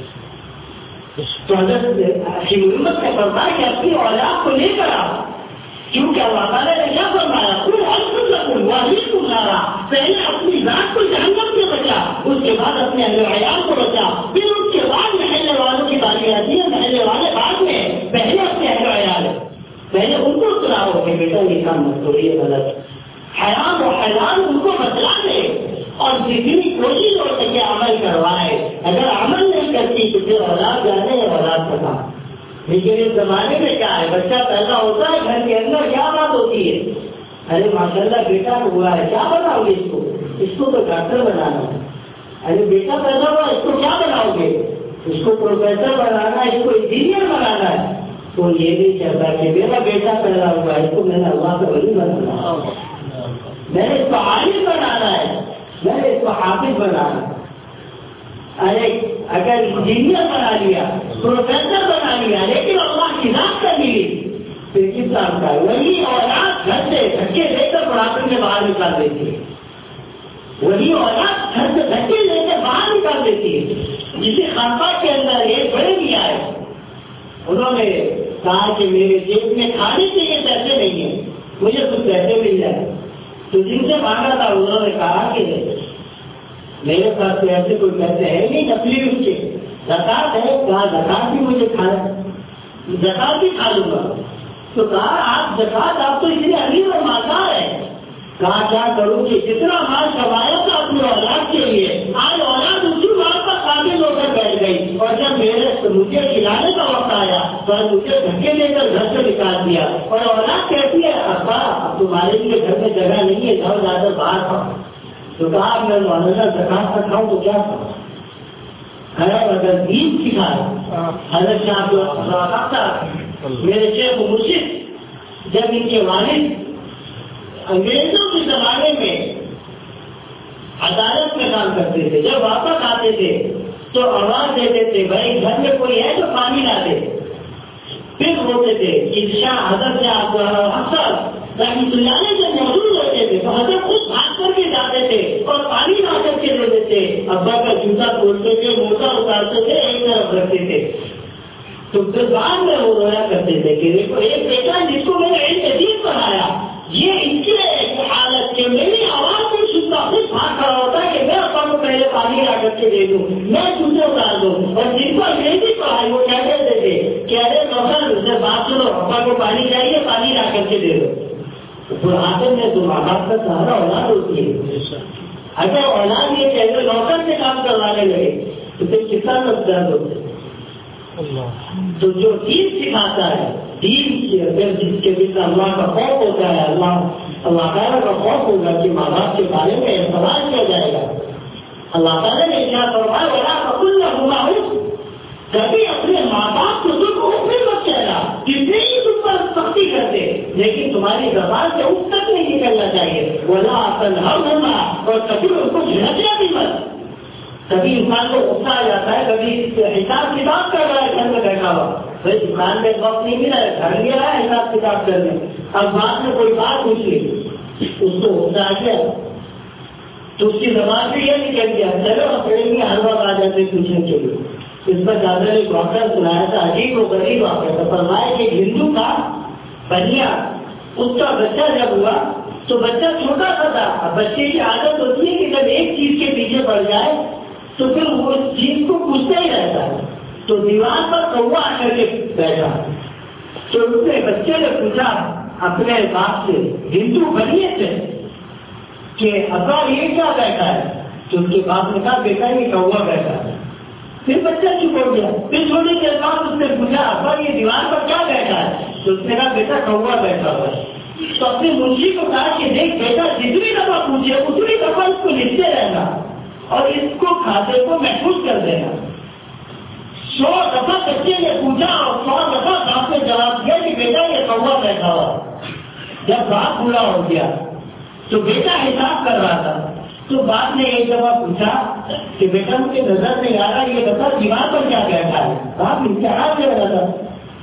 تو حضرت حکیم الامت نے فرمایا کہ اپنی اولاد کو لے کر آؤ, کیونکہ اللہ تعالیٰ نے کیا فرمایا, پہلے اپنی ذات کو جہنم سے بچا, اس کے بعد اپنے اہل عیال کو بچا, پھر اس کے بعد محلے والوں کی باری آتی ہے. محلے والے بعد میں, پہلے اپنے اہل عیال, پہلے ان کو سناؤ کہ بیٹا یہ کام مت کرو, یہ غلط. حیران و حیران ان کو بتلا دے اور جتنی کوشش ہو سکے عمل کروائے. اگر عمل نہیں کرتی تو پھر اولاد جانے یا اولاد کا کام. لیکن اس زمانے میں کیا ہے, بچہ پیدا ہوتا ہے گھر کے اندر کیا بات ہوتی ہے, ارے ماشاء اللہ بیٹا ہوا ہے, کیا بناؤ گے اس کو تو ڈاکٹر بنانا ہے. ارے بیٹا پیدا ہوا, اس کو کیا بناؤ گے, اس کو پروفیسر بنانا ہے, اس کو انجینئر بنانا ہے. تو یہ نہیں چاہتا کہ میرا بیٹا پیدا ہوا ہے, اس کو میں نے اللہ کا ولی بنانا ہے, میں نے اس کو عالم بنانا ہے, میں نے اس کو حافظ بنانا ہے. ارے اگر انجینئر بنا لیا, پروفیسر بنا لیا, لیکن اللہ کی ذات کا ملی پھر کس کام کا. وہی اولاد گھر سے دھکے لے کر بڑھاپے میں باہر نکال دیتی ہے, وہی اولاد گھر سے دھکے لے کر باہر نکال دیتی ہے. جسے خانقاہ کے اندر ایک بڑے بھی آئے, انہوں نے کہا کہ میرے جیب میں کھانے کے لیے پیسے نہیں ہیں, مجھے کچھ پیسے مل جائے. تو جن سے مانگا تھا انہوں نے کہا کہ میرے پاس تو ایسے کوئی پیسے ہے نہیں, نقلی اس کے زکات ہے. کہا زکات بھی مجھے کھانا, زکات بھی کھا لوں گا. تو کہا آپ زکات, آپ تو اتنے امیر اور مالدار ہیں. کہا کیا کروں کہ جتنا مال کمایا تھا اپنی اولاد کے لیے, آج اولاد اسی مال پر قابل ہو کر بیٹھ گئی, اور جب مجھے کھلانے کا وقت آیا تو مجھے دھکے لے کر گھر سے نکال دیا. اور اولاد کہتی ہے ابا تمہارے لیے گھر میں جگہ نہیں ہے, گھر جا کر باہر کھاؤ. تو کہا میں مولانا زکات کا کھاؤں تو کیا کھاؤں. اگر دین سکھائے حضرت صاحب میرے شیخ مرشد, جب ان کے والد انگریزوں کے زمانے میں عدالت میں کام کرتے تھے, جب واپس آتے تھے تو آواز دیتے تھے بھائی گھر میں کوئی ہے تو پانی لا دے. پھر ہوتے تھے ارشاد حضرت سے آپ رحمۃ اللہ علیہ جب موجود ہوتے تھے تو حضرت خود بھاگ کر کے جاتے تھے اور پانی لا کر کے دیتے تھے. ابا کا جوتا کھولتے تھے, موزہ اتارتے تھے, ایک طرف رکھتے تھے. تو پھر بعد میں وہ رویا کرتے تھے کہ دیکھو ایک بیٹا جس کو میں نے ایک عزیز بنایا, یہ ان کی حالت کے میری آواز نہیں سنتا, خود بھاگ کھڑا ہوتا ہے کہ میں ابا کو پہلے پانی لا کر کے دے دوں, میں جوتے اتار دوں. اور جن کو انگریزی پڑھائی وہ کیا کہتے تھے کہ ارے نوکر سے بات سنو, ابا کو پانی چاہیے, پانی لا کر کے دے دو. بڑھاپے میں تو ماں باپ کا سہارا اولاد ہوتی ہے. اگر اولاد یہ کہ نوکر سے کام کروانے لگے تو پھر سر درد ہوتے ہیں. تو جو دین سکھاتا ہے، دین سے اگر جس کے دل اللہ کا خوف ہوتا ہے، اللہ تعالیٰ کا خوف ہوگا کہ ماں باپ کے بارے میں احترام کیا جائے گا. اللہ تعالیٰ نے کیا فرمایا ولا تقل لهما اف، کبھی اپنے ماں باپ کو تم اوپر مت کہنا، کتنے ہی تم پر سختی کرتے لیکن تمہاری زبان سے اف تک نہیں نکلنا چاہیے. ولا تنہرهما، اور کبھی ان کو جھڑکنا بھی مت. کبھی انسان کو غصہ آ جاتا ہے، کبھی حساب کتاب کر رہا ہے گھر میں بیٹھا ہوا، بھائی دکان میں وقت نہیں ملا ہے، گھر گیا ہے حساب کتاب کرنے. اب بعد میں کوئی بات پوچھ لی، اس کو غصہ آ گیا تو اس کی زبان سے یہ نکل گیا چلو اپنے ہی ہر وقت آ جاتے پوچھنے کے لیے. اس پر دادا نے ڈاکٹر سنایا تھا، عجیب و غریب واقعہ تھا. فرمایا کہ ہندو کا بنیا، اس کا بچہ جب ہوا تو بچہ چھوٹا سا تھا. اب بچے کی عادت ہوتی ہے کہ جب ایک چیز کے پیچھے پڑ جائے تو پھر وہ اس چیز کو پوچھتا ہی رہتا ہے. تو دیوار پر کوا آ کر کے بیٹھا تو اس نے بچے نے پوچھا اپنے باپ سے، ہندو بنیے سے، کہ ابا یہ کیا بیٹھا ہے؟ تو اس کے باپ نے کہا بیٹا یہ کوا بیٹھا ہے. پھر بچہ چپ ہو گیا. پھر تھوڑی دیر بعد اس نے پوچھا ابا یہ دیوار پر کیا بیٹھا ہے؟ تو اس نے کہا بیٹا کوا بیٹھا ہوا ہے. تو اپنے منشی کو کہا کہ دیکھ بیٹا جتنی دفعہ پوچھے اتنی دفعہ اس کو لکھتے رہنا اور اس کو کھاتے کو محفوظ کر دینا. 100 دفعہ بچے نے پوچھا اور 100 دفعہ باپ نے جواب دیا کہ بیٹا یہ کوا بیٹھا ہوا. جب باپ بوڑھا ہو گیا تو بیٹا حساب کر رہا تھا تو باپ نے ایک دفعہ پوچھا کہ بیٹا مجھے نظر نہیں آ رہا یہ بتا دیوار پر کیا بیٹھا ہے. باپ امتحان دے رہا تھا.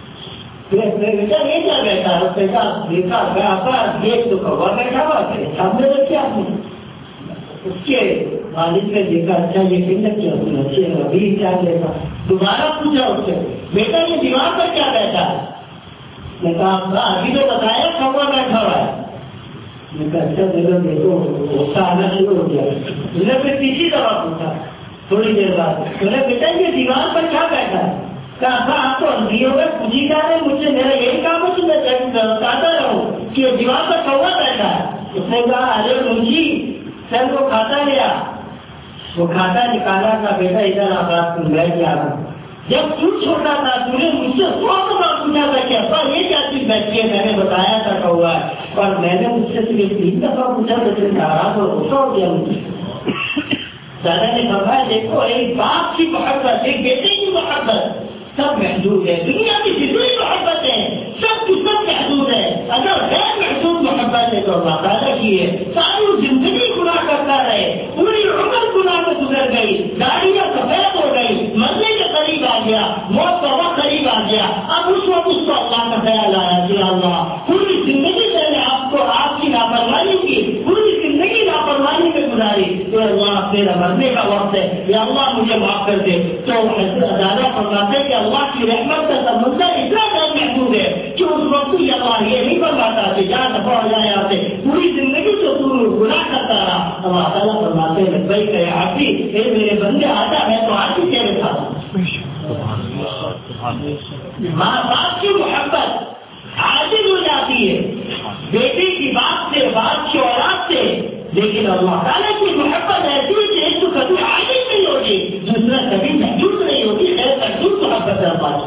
بیٹا یہ کیا بیٹھا ہے؟ بیٹا دیکھا دیکھ تو کوا بیٹھا ہوا سامنے رکھے آپ نے. اس کے والد نے دیکھا اچھا یہ کن کیا اچھے ابھی کیا دیکھا. دوبارہ پوچھا اس سے بیٹا یہ دیوار پر کیا بیٹھا ہے؟ میں کہا ابھی تو بتایا کوا بیٹھا ہوا ہے. میں کہا اچھا جگہ دیکھو غصہ آنا شروع ہو گیا. میں نے پھر تیسری دفعہ پوچھا تھوڑی دیر بعد، میں نے بیٹا یہ دیوار پر کیا بیٹھا ہے؟ کہا آپ تو اندھی ہو گئے پوچھی جا رہے مجھ سے، میرا یہی کام ہے کہ میں بتاتا رہوں کہ دیوار پر کوا بیٹھا ہے. اس نے کہا ارے منشی سر کو کھاتا لیا، وہ کھاتا نکالا تھا. بیٹا ادھر آباد تم بیٹھ گیا تھا. جب تم چھوٹا تھا تم نے مجھ سے 100 دفعہ پوچھا تھا کہ ابا یہ کیا چیز بیٹھی ہے؟ میں نے بتایا تھا کوا ہے. اور میں نے مجھ سے صرف 3 دفعہ پوچھا تو تم ناراض اور غصہ ہو گیا مجھے. دادا نے فرمایا دیکھو ایک باپ کی محبت، ایک بیٹے کی محبت سب محدود ہے. دنیا کی جتنی محبت ہے سب کی سب محدود ہے. اگر غیر محدود محبت ہے تو اللہ تعالیٰ کی ہے. ساری زندگی گناہ کرتا رہے، پوری عمر گناہ میں گزر گئی، گاڑیاں سفید ہو گئی، مرنے کے قریب آ گیا، موت کا وقت قریب آ گیا. اب اس وقت اس کو اللہ کا خیال آیا کہ اللہ پوری زندگی میں نے آپ کی لاپرواہی کی، پوری زندگی لاپرواہی میں گزاری، تو اللہ میرا مرنے کا وقت ہے یا اللہ مجھے معاف کر دے. تو زیادہ فرماتے کہ اللہ کی رحمت کا سمندر اتنا غیر محدود ہے کہ اس وقت اللہ یہ نہیں فرماتا کہ جہاں دفعہ ہو جائے آتے پوری زندگی سے تو گناہ کرتا رہا. اللہ تعالیٰ فرماتے ہیں بھائی کہ آتی میرے بندے آتا ہے تو آتی تیرے ساتھ. ماں باپ کی محبت عاجز ہو جاتی ہے بیٹی کی بات سے، باپ کی اولاد سے، لیکن اللہ تعالیٰ کی محبت ایسی ہے کہ ایک تو کبھی عاجز نہیں ہوتی، دوسرا کبھی محدود نہیں ہوتی. غیر محدود محبت ہے اللہ.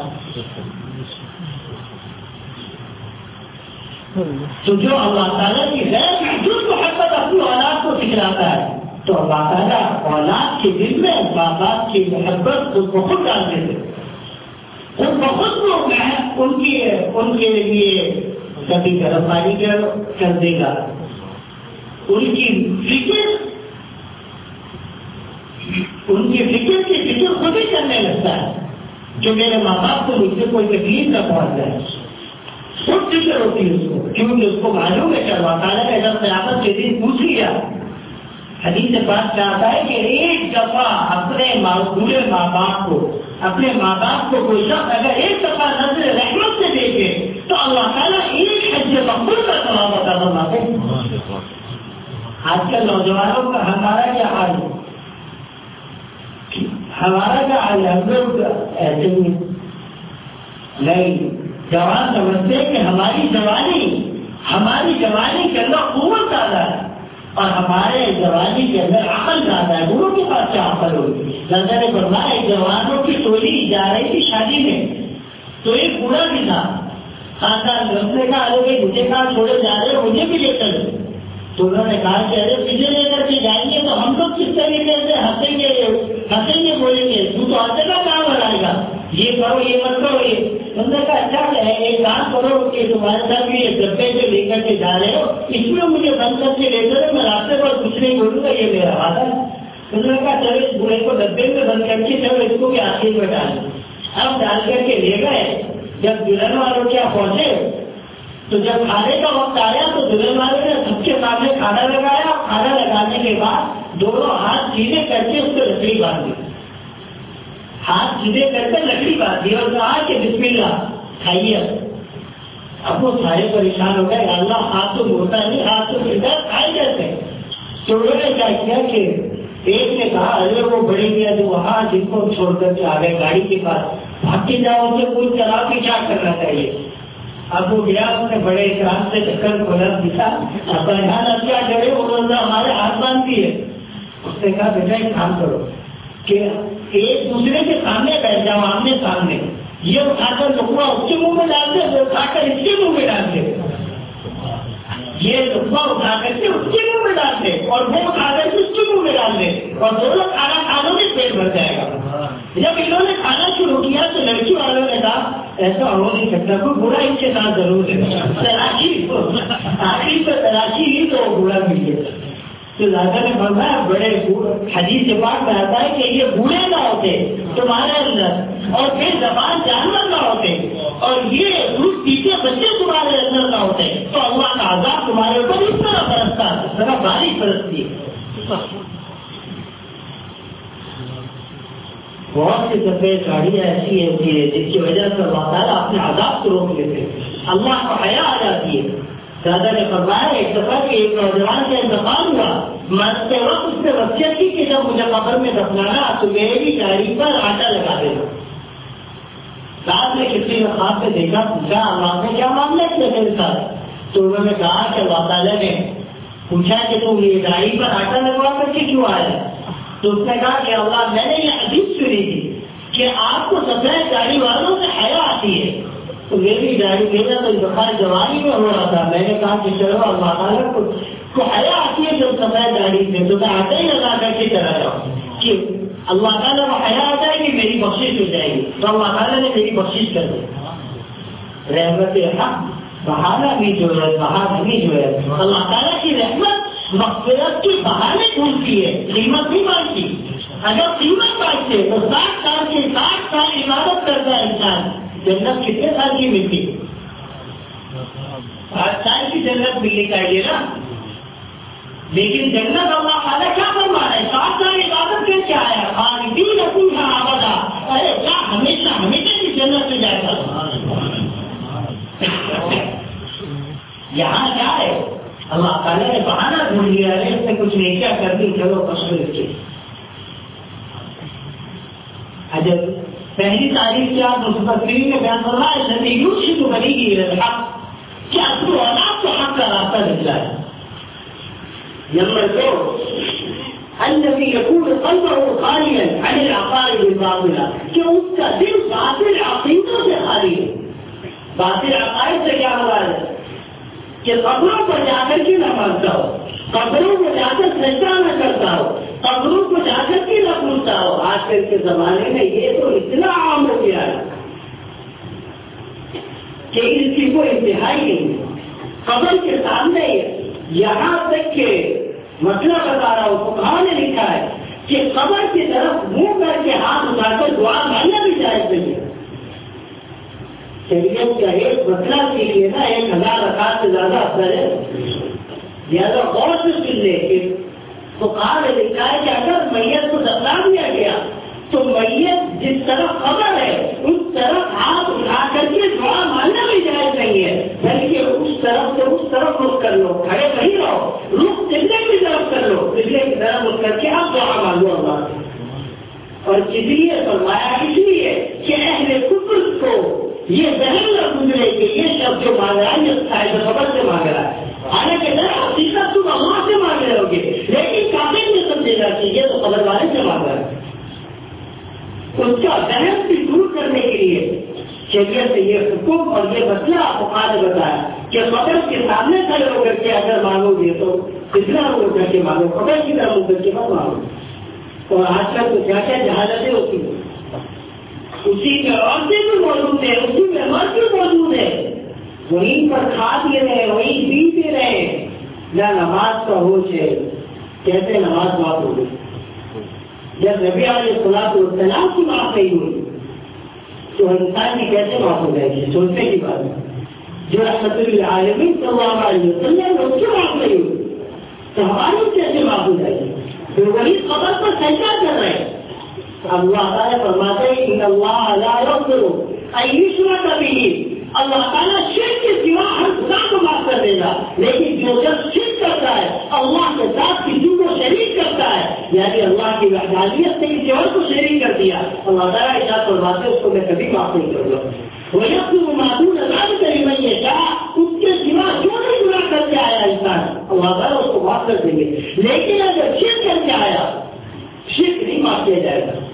تو جو اللہ تعالیٰ کی غیر محدود محبت اپنی اولاد کو سکھلاتا ہے تو اللہ تعالیٰ اولاد کے دل میں ماں باپ کی محبت خود بخود ڈال دیتے. خود بخود کو ان کے لیے کبھی گرم پانی کر دے گا. ان کی فکر کی فکر خود ہی کرنے لگتا ہے جو میرے ماں باپ کو مجھ سے کوئی تکلیف نہ پہنچ جائے. خود فکر ہوتی ہے اس کو، کیونکہ اس کو معلوم ہے کہ اللہ تعالیٰ نے جب قیامت کے دن پوچھ لیا. حدیث سے بات چاہتا ہے کہ ایک دفعہ اپنے پورے ماں باپ کو، اپنے ماں باپ کو کوئی شخص اگر ایک دفعہ نظر رحمت سے دیکھے تو اللہ تعالیٰ ایک حج مقبول کا ثواب عطا فرماتے ہیں. آج کل نوجوانوں کا ہمارا کیا حال ہے؟ ہم لوگ ایسے ہی نہیں. جوان سمجھتے ہیں کہ ہماری جوانی کے اندر قوت زیادہ ہے، اور ہمارے جوانی کے اندر عقل زیادہ ہے، بوڑھوں کے پاس کیا عقل ہوگی؟ اللہ نے فرمایا جوانوں کی ٹولی جا رہی تھی شادی میں، تو ایک بوڑھا بھی تھا خاندان میں، اس نے کہا ارے مجھے کہاں چھوڑے جا رہے ہو، مجھے بھی لے چلو۔ تو انہوں نے کہا کہ ارے تجھے لے کر کے جائیں گے تو ہم لوگ کس طریقے سے ہنسیں گے بولیں گے، تو ہنسے کا کام بنائے گا، یہ کرو یہ مت کرو یہ۔ انہوں نے کہا اچھا ہے ایک کام کرو کہ تمہارے ساتھ یہ ڈبے جو لے کر کے جا رہے ہو اس میں مجھے بند کر کے لے چلو، میں راستے پر کچھ نہیں بولوں گا، یہ میرا وعدہ ہے۔ انہوں نے کہا چلو اس بوڑھے کو ڈبے میں بند کر کے چلو اس کو بھی آخر میں ڈال، اب ڈال کر کے لے گئے۔ جب دلہن والوں کیا پہنچے تو جب کھانے کا وقت آیا تو دلہن والے نے سب کے سامنے کھانا لگایا، کھانا لگانے کے بعد دونوں ہاتھ سیدھے کر کے اس کو لکڑی باندھ دی، ہاتھ سیدھے کر کے لکڑی باندھ دی اور کہا کہ بسم اللہ کھائیے۔ اب وہ سارے پریشان ہو گئے، اللہ ہاتھ تو مڑتا نہیں، ہاتھ تو ملتا ہے، کھائے جیسے۔ تو انہوں نے کیا کیا کہ ایک نے کہا ارے وہ بڑے گیا جو وہاں جن کو چھوڑ کر کے آ گئے گاڑی کے پاس، بھاگ کے جاؤ اسے کوئی چلا کے کیا کرنا چاہیے۔ اب وہ گیا، اس نے بڑے احترام سے ڈھکن کھولا، دکھا پریشان اب کیا کرے، انہوں نے ہمارے ہاتھ باندھ دیے۔ اس نے کہا بیٹا ایک کام کرو کہ ایک دوسرے کے سامنے بیٹھ جاؤ، آمنے سامنے، یہ اٹھا کر لقمہ اس کے منہ میں ڈال دے، وہ اٹھا کر اس کے منہ میں ڈال دے، یہ لقمہ اٹھا کر کے اس کے منہ میں ڈال دے اور وہ اٹھا کر کے اس کے منہ میں ڈال دے، اور دونوں کھانا کھانوں میں پیٹ بھر جائے گا۔ جب انہوں نے کھانا شروع کیا تو لڑکی والوں نے کہا ایسا ہو نہیں سکتا، کوئی بوڑھا ان کے ساتھ ضرور ہے، تلاشی آخری پر تلاشی ہی تو وہ بوڑھا مل گیا۔ تو دادا نے فرمایا بڑے حدیث پاک میں آتا ہے کہ یہ بوڑھے نہ ہوتے تمہارے اندر، اور پھر زبان جانور نہ ہوتے، اور یہ دودھ پیتے بچے تمہارے اندر نہ ہوتے، تو اللہ کا عذاب تمہارے اوپر اس طرح برستا، اس طرح بارش برستی ہے۔ بہت سی سفید گاڑیاں ایسی ہوتی ہے جس کی وجہ سے اللہ تعالیٰ اپنے عذاب کو روک لیتے ہیں، اللہ کو حیا آ جاتی ہے۔ دادا نے فرمایا ایک دفعہ کہ ایک نوجوان کا انتقال ہوا، مرتے وقت اس نے وصیت کی کہ جب مجھے قبر میں دفنانا تو میری گاڑی پر آٹا لگا دینا۔ رات میں کسی نے خواب سے دیکھا، پوچھا اللہ نے کیا معاملہ کیا میرے ساتھ؟ تو انہوں نے کہا کہ اللہ تعالیٰ نے پوچھا کہ تم یہ گاڑی پر آٹا لگوا کر کے کیوں آیا؟ تو اس نے کہا کہ اللہ میں نے یہ حدیث سنی تھی کہ آپ کو سفید گاڑی والوں سے حیا آتی ہے، تو میری گاڑی بھیجا تو انتقال جوانی میں ہو رہا تھا، میں نے کہا کہ چلو اللہ تعالیٰ کو حیا آتی ہے جب سفید گاڑی سے، تو میں آٹا ہی لگا کر کے چلا جاؤں کہ اللہ تعالیٰ کو حیا آ جائے گی، میری بخشش ہو جائے گی، تو اللہ تعالیٰ نے میری بخشش کر دی۔ رحمت حق بہانا بھی جو ہے، بہانا بھی جو ہے، اللہ تعالیٰ کی رحمت مغفرت کی بہانے ڈھونڈتی ہے، قیمت نہیں مانگتی۔ اگر قیمت مانگتے تو 60 سال کی 60 سال عبادت کرتا ہے انسان، جنت کتنے سال کی ملتی؟ 60 سال کی جنت ملنی چاہیے نا، لیکن جنت اللہ تعالیٰ کیا فرما رہا ہے؟ 60 سال عبادت کر کے آیا، خالدین فیہا ابدا، ارے کیا ہمیشہ ہمیشہ کی جنت میں جائے گا؟ یہاں کیا ہے؟ اللہ تعالیٰ نے بہانہ ڈھونڈ لیا ہے، اس نے کچھ نہیں کیا کر دی، چلو پسند کے عجب۔ پہلی تاریخ کیا مفسرین نے بیان فرمایا الذی یرشد بنیہ الی الحق، کہ اپنی اولاد کو حق کا راستہ دکھلا ہے۔ نمبر 2 الذی یکون قلبہ خالیا عن العقائد الباطلہ، کہ اس کا دل باطل عقیدوں سے خالی ہے۔ باطل عقائد سے کیا مراد ہے؟ کہ قبروں پر جا کر کے نہ مانگتا ہو، قبروں کو جا کر سجدہ نہ کرتا ہو، قبروں کو جا کر کے نہ پوچھتا ہو۔ آج کل کے زمانے میں یہ تو اتنا عام ہو گیا ہے کہ اس کی کوئی انتہائی نہیں ہے۔ قبر کے سامنے یہاں تک کہ مسئلہ بتا رہا ہوں، فقہاء نے لکھا ہے کہ قبر کی طرف منہ کر کے ہاتھ اٹھا کر دعا مانگنا بھی جائز نہیں ہے۔ شریعت کا ایک مسئلہ سیکھیے نا، 1000 رکعت سے زیادہ افضل ہے۔ لہٰذا غور سے سن لے کہ فقہاء نے لکھا ہے کہ اگر میت کو دفنا دیا گیا تو میت جس طرف قبر ہے اس طرف ہاتھ اٹھا کر کے دعا مانگنا بھی جائز نہیں ہے، بلکہ اس طرف سے اس طرف رخ کر لو، کھڑے نہیں رہو، رخ قبلے کی طرف کر لو، قبلے کی طرف رخ کر کے اب دعا مانگو اللہ سے۔ اور اس لیے فرمایا اس لیے کہ اہل کفر کو یہ ذہن نہ گزرے کہ یہ شخص جو مانگ رہا ہے یہ صاحب خبر سے مانگ رہا ہے، حالانکہ حقیقت تم اللہ سے مانگ رہے ہوگے، لیکن کافر نے سمجھے گا کہ یہ تو قبر والے سے مانگ رہا ہے۔ اس کا ذہن بھی دور کرنے کے لیے شریعت سے یہ حکم اور یہ مسئلہ فقہا نے بتایا کہ قبر کے سامنے کھڑے ہو کر کے اگر مانگو گے تو کتنا ہو کر کے مانگو، قبر کی طرح ہو کر کے مت مانگو۔ اور آج کل تو کیا کیا جہالتیں ہوتی ہیں، اسی میں عورتیں بھی موجود ہیں، اسی میں مرد بھی موجود ہے، وہیں پر کھا بھی رہے، وہیں پی بھی رہے، نہ نماز کا ہوش ہے، کیسے نماز معاف ہو گئی؟ جب نبی علیہ السلام کی معاف نہیں ہوئی تو انسان کی کیسے معاف ہو جائے گی؟ سوچنے کی بات ہے۔ جو رحمت للعالمین صلی اللہ علیہ وسلم اس کی معاف نہیں ہوئی تو ہماری کیسے معاف ہو جائے گی؟ پھر وہی خبر پر سجدہ کر رہے ہیں۔ اللہ تعالیٰ فرماتے ہیں کہ اللہ لا یغفر ان یشرک بہ، اللہ تعالیٰ شرک کے سوا ہر گناہ کو معاف کر دے گا، لیکن جو جب شرک کرتا ہے اللہ کے ساتھ کسی کو شریک کرتا ہے، یعنی اللہ کی وحدانیت سے کسی اور کو شریک کر دیا، اللہ تعالیٰ ارشاد فرماتے ہیں اس کو میں کبھی معاف نہیں کروں گا۔ وَيَغْفِرُ مَا دُونَ ذَلِكَ لِمَن يَشَاءُ، اس کے سوا جو بھی گناہ کر کے آیا انسان اللہ تعالیٰ اس کو معاف کر دیں گے، لیکن اگر شرک کر کے آیا شرک نہیں معاف کیا جائے گا۔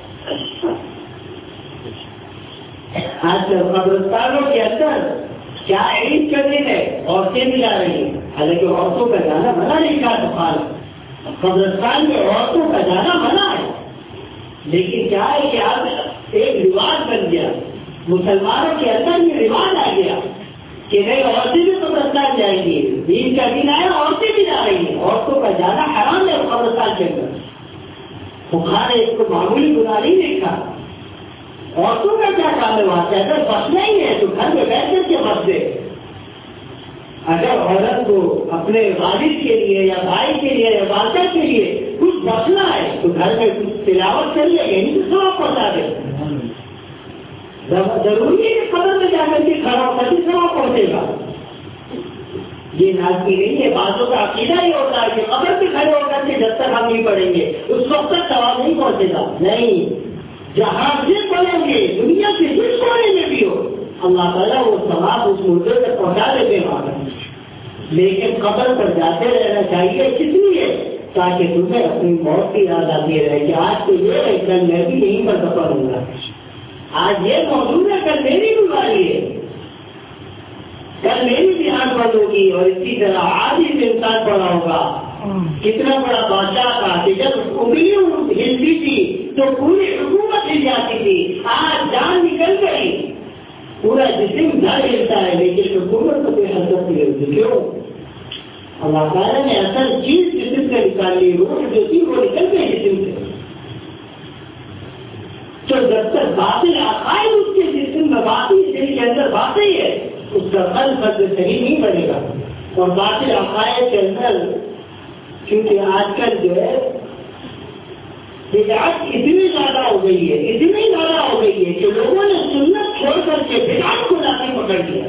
آج کل قبرستانوں کے اندر کیا عید کا دن ہے، عورتیں بھی جا رہی ہیں، حالانکہ عورتوں کا جانا منع نہیں کہا تو قبرستان میں عورتوں کا جانا منع ہے، لیکن کیا ہے کہ آج ایک رواج بن گیا، مسلمانوں کے اندر یہ رواج آ گیا کہ نہیں عورتیں بھی قبرستان جائیں گی، عید کا دن آیا عورتیں بھی جا رہی ہیں، عورتوں کا جانا حرام ہے قبرستان کے اندر۔ بخار نے اس کو معمولی گناہ نہیں دیکھا، عورتوں کا کیا کام ہے وہاں سے؟ اگر بچنا ہی ہے تو گھر میں بیٹھ کر کے بچ دے۔ اگر عورت کو اپنے والد کے لیے یا بھائی کے لیے یا والدہ کے لیے کچھ بچنا ہے تو گھر میں کچھ تلاوت کر لے، یعنی تو ثواب پہنچا دے۔ ضروری ہے کہ قبر میں جا کر کے کھڑا ہو کر کے ثواب پہنچے گا، یہ نازکی نہیں ہے۔ بعضوں کا عقیدہ یہ ہوتا ہے کہ قبر پہ کھڑے ہو کر کے جب تک ہم نہیں پڑھیں گے اس وقت تک ثواب نہیں پہنچے گا۔ نہیں، جہاں سے پڑھیں گے دنیا کے جس کونے میں بھی ہو اللہ تعالیٰ وہ ثواب اس مردے تک پہنچا دیتے ہیں، لیکن قبر پر جاتے رہنا چاہیے، کس لیے؟ تاکہ تمہیں اپنی موت کی یاد آتی رہے کہ آج تو یہ ہے کل میں بھی یہیں پر دفن ہوں گا، آج یہ موجود ہے کل میری بھی باری ہے، کل میری بھی آنکھ بند ہوگی۔ اور اسی طرح آج ہی انسان پڑا ہوگا، کتنا بڑا بادشاہ تھا کہ جب انگلیاں ہلتی تھی تو پوری حکومت ہل جاتی تھی، آج جان نکل گئی پورا جسم گھر ہلتا ہے لیکن حکومت کو کوئی حرکت نہیں ہوتی۔ کیوں؟ اللہ تعالیٰ نے اصل چیز جسم سے نکال لی، روح جو تھی وہ نکل گئی جسم سے۔ تو جب تک باطل عقائد اس کے جسم میں باقی دل کے اندر باقی ہے اس کا قلب صحیح نہیں بنے گا۔ اور باطل عقائد کے اندر کیونکہ آج کل جو ہے بدعت اتنی زیادہ ہو گئی ہے، اتنی زیادہ ہو گئی ہے کہ لوگوں نے سنت چھوڑ کر کے بدعت کو لاکے پکڑ لیا،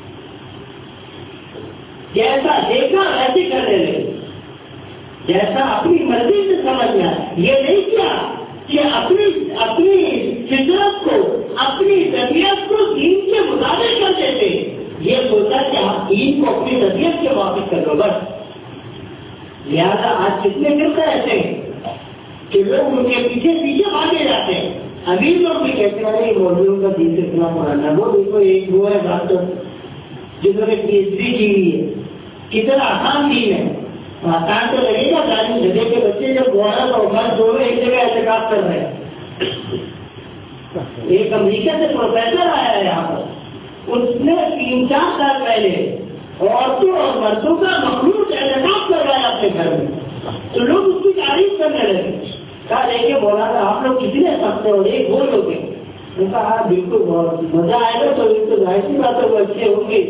جیسا دیکھا ویسے کرنے لگے، جیسا اپنی مرضی سے سمجھنا۔ یہ نہیں کیا کہ اپنی فطرت کو اپنی طبیعت کو دین کے مطابق کر دیتے، یہ سوچا کہ آپ دین کو اپنی طبیعت کے موافق کر لو بس۔ لہٰذا آج کتنے فرقے ایسے ہیں کہ لوگ ان کے پیچھے پیچھے بھاگے جاتے ہیں۔ امیر لوگ بھی کہتے ہیں مولویوں کا دین سے اتنا پڑھانا، وہ دیکھو ایک وہ ہے ڈاکٹر جنہوں نے پی ایچ ڈی کی ہوئی ہے، کتنا آسان دین ہے۔ آسان تو لگے گا، تعلیم جگہ کے بچے جب گورنر اور مرد دونوں ایک جگہ احتکاب کر رہے ہیں۔ ایک امریکہ سے پروفیسر آیا ہے یہاں پر، اس نے 3-4 سال پہلے عورتوں اور مردوں کا مخلوط احتکاب کروایا اپنے گھر میں، تو لوگ اس کی تعریف کرنے لگے۔ کہا دیکھیے مولانا آپ لوگ کتنے سخت ہیں اور ایک وہ لوگ ہیں۔ میں کہا ہاں بالکل بہت مزہ آئے گا، تو ان کو ظاہر سی بات ہے وہ اچھے ہوں گے،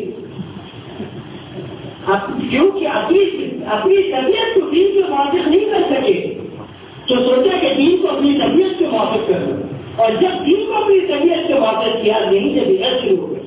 کیونکہ اپنی طبیعت کو دین کے موافق نہیں کر سکے تو سوچا کہ دین کو اپنی طبیعت کے موافق کر لوں، اور جب دین کو اپنی طبیعت کے موافق کیا یہیں سے بگڑ شروع ہو گئی،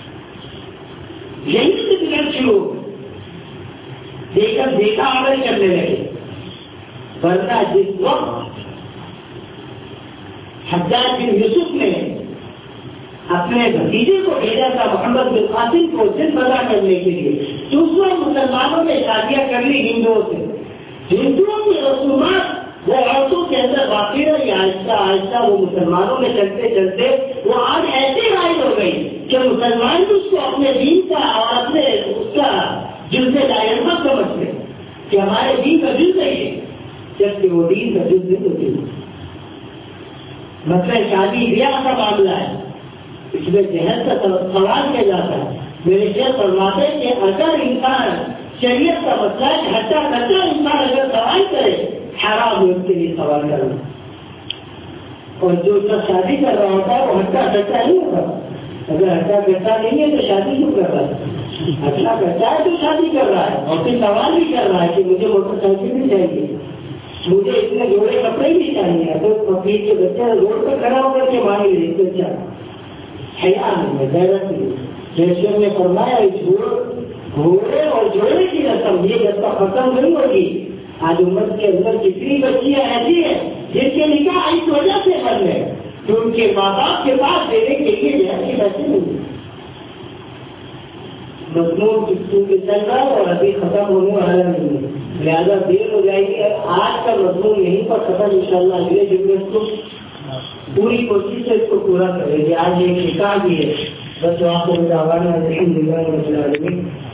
یہیں سے بگڑ شروع ہو گئی، دیکھا عمل کرنے لگے۔ ورنہ جس وقت حجاج بن یوسف نے اپنے بھتیجے کو بھیجا تھا محمد بن قاسم کو دن بدا کرنے کے لیے. دوسرے مسلمانوں نے شادیاں کر لی ہندوؤں سے. ہندوؤں کی رسومات وہ عورتوں کے اندر باقی رہی. آہستہ آہستہ وہ مسلمانوں میں چلتے چلتے وہ آج ایسے رائج ہو گئی کہ مسلمان بھی اس کو اپنے دین کا اور اپنے اس کا جز دائرہ سمجھتے کہ ہمارے دین کا جز ہے یہ، جبکہ وہ دین کا جز نہیں ہوتی. مطلب شادی بیاہ کا معاملہ ہے، اس میں جہد کا سوال کیا جاتا ہے. میرے شیخ فرماتے ہیں کہ اگر انسان شریعت کا مسئلہ ہے کہ ہٹا کچا انسان اگر سوال کرے حرام ہے اس کے لیے سوال کرنا. اور جو سب شادی کر رہا ہوتا ہے وہ ہٹا کچا نہیں ہوتا. اگر ہٹا کچا نہیں ہے تو شادی کیوں کر رہا ہے؟ ہٹا کچا ہے تو شادی کر رہا ہے اور پھر سوال بھی کر رہا ہے کہ مجھے موٹر سائیکل بھی چاہیے، مجھے اتنے جوڑے کپڑے بھی چاہیے. تو فقیر کے بچے روڈ پہ کھڑا ہو کر کے مانگ لے تو اچھا حیا نہیں ہے، غیرت نہیں. جیسے نے فرمایا گھوڑے اور جوڑے کی رسم یہ جب تک ختم نہیں ہوگی. آج امت کے اندر کتنی بچیاں ایسی ہیں جن کے نکاح اس وجہ سے بن گئے کہ ان کے ماں باپ کے پاس دینے کے لیے جہاں کے پیسے نہیں. مضمون کیونکہ چل رہا ہے اور ابھی ختم ہونے والا نہیں ہے، لہٰذا دیر ہو جائے گی. آج کا مضمون یہیں پر ختم انشاءاللہ. اگلے جمعے کو پوری کوشش سے اس کو پورا کریں گے. آج ایک نکاح بھی ہے. بس آپ کو الحمد للہ رب العالمین.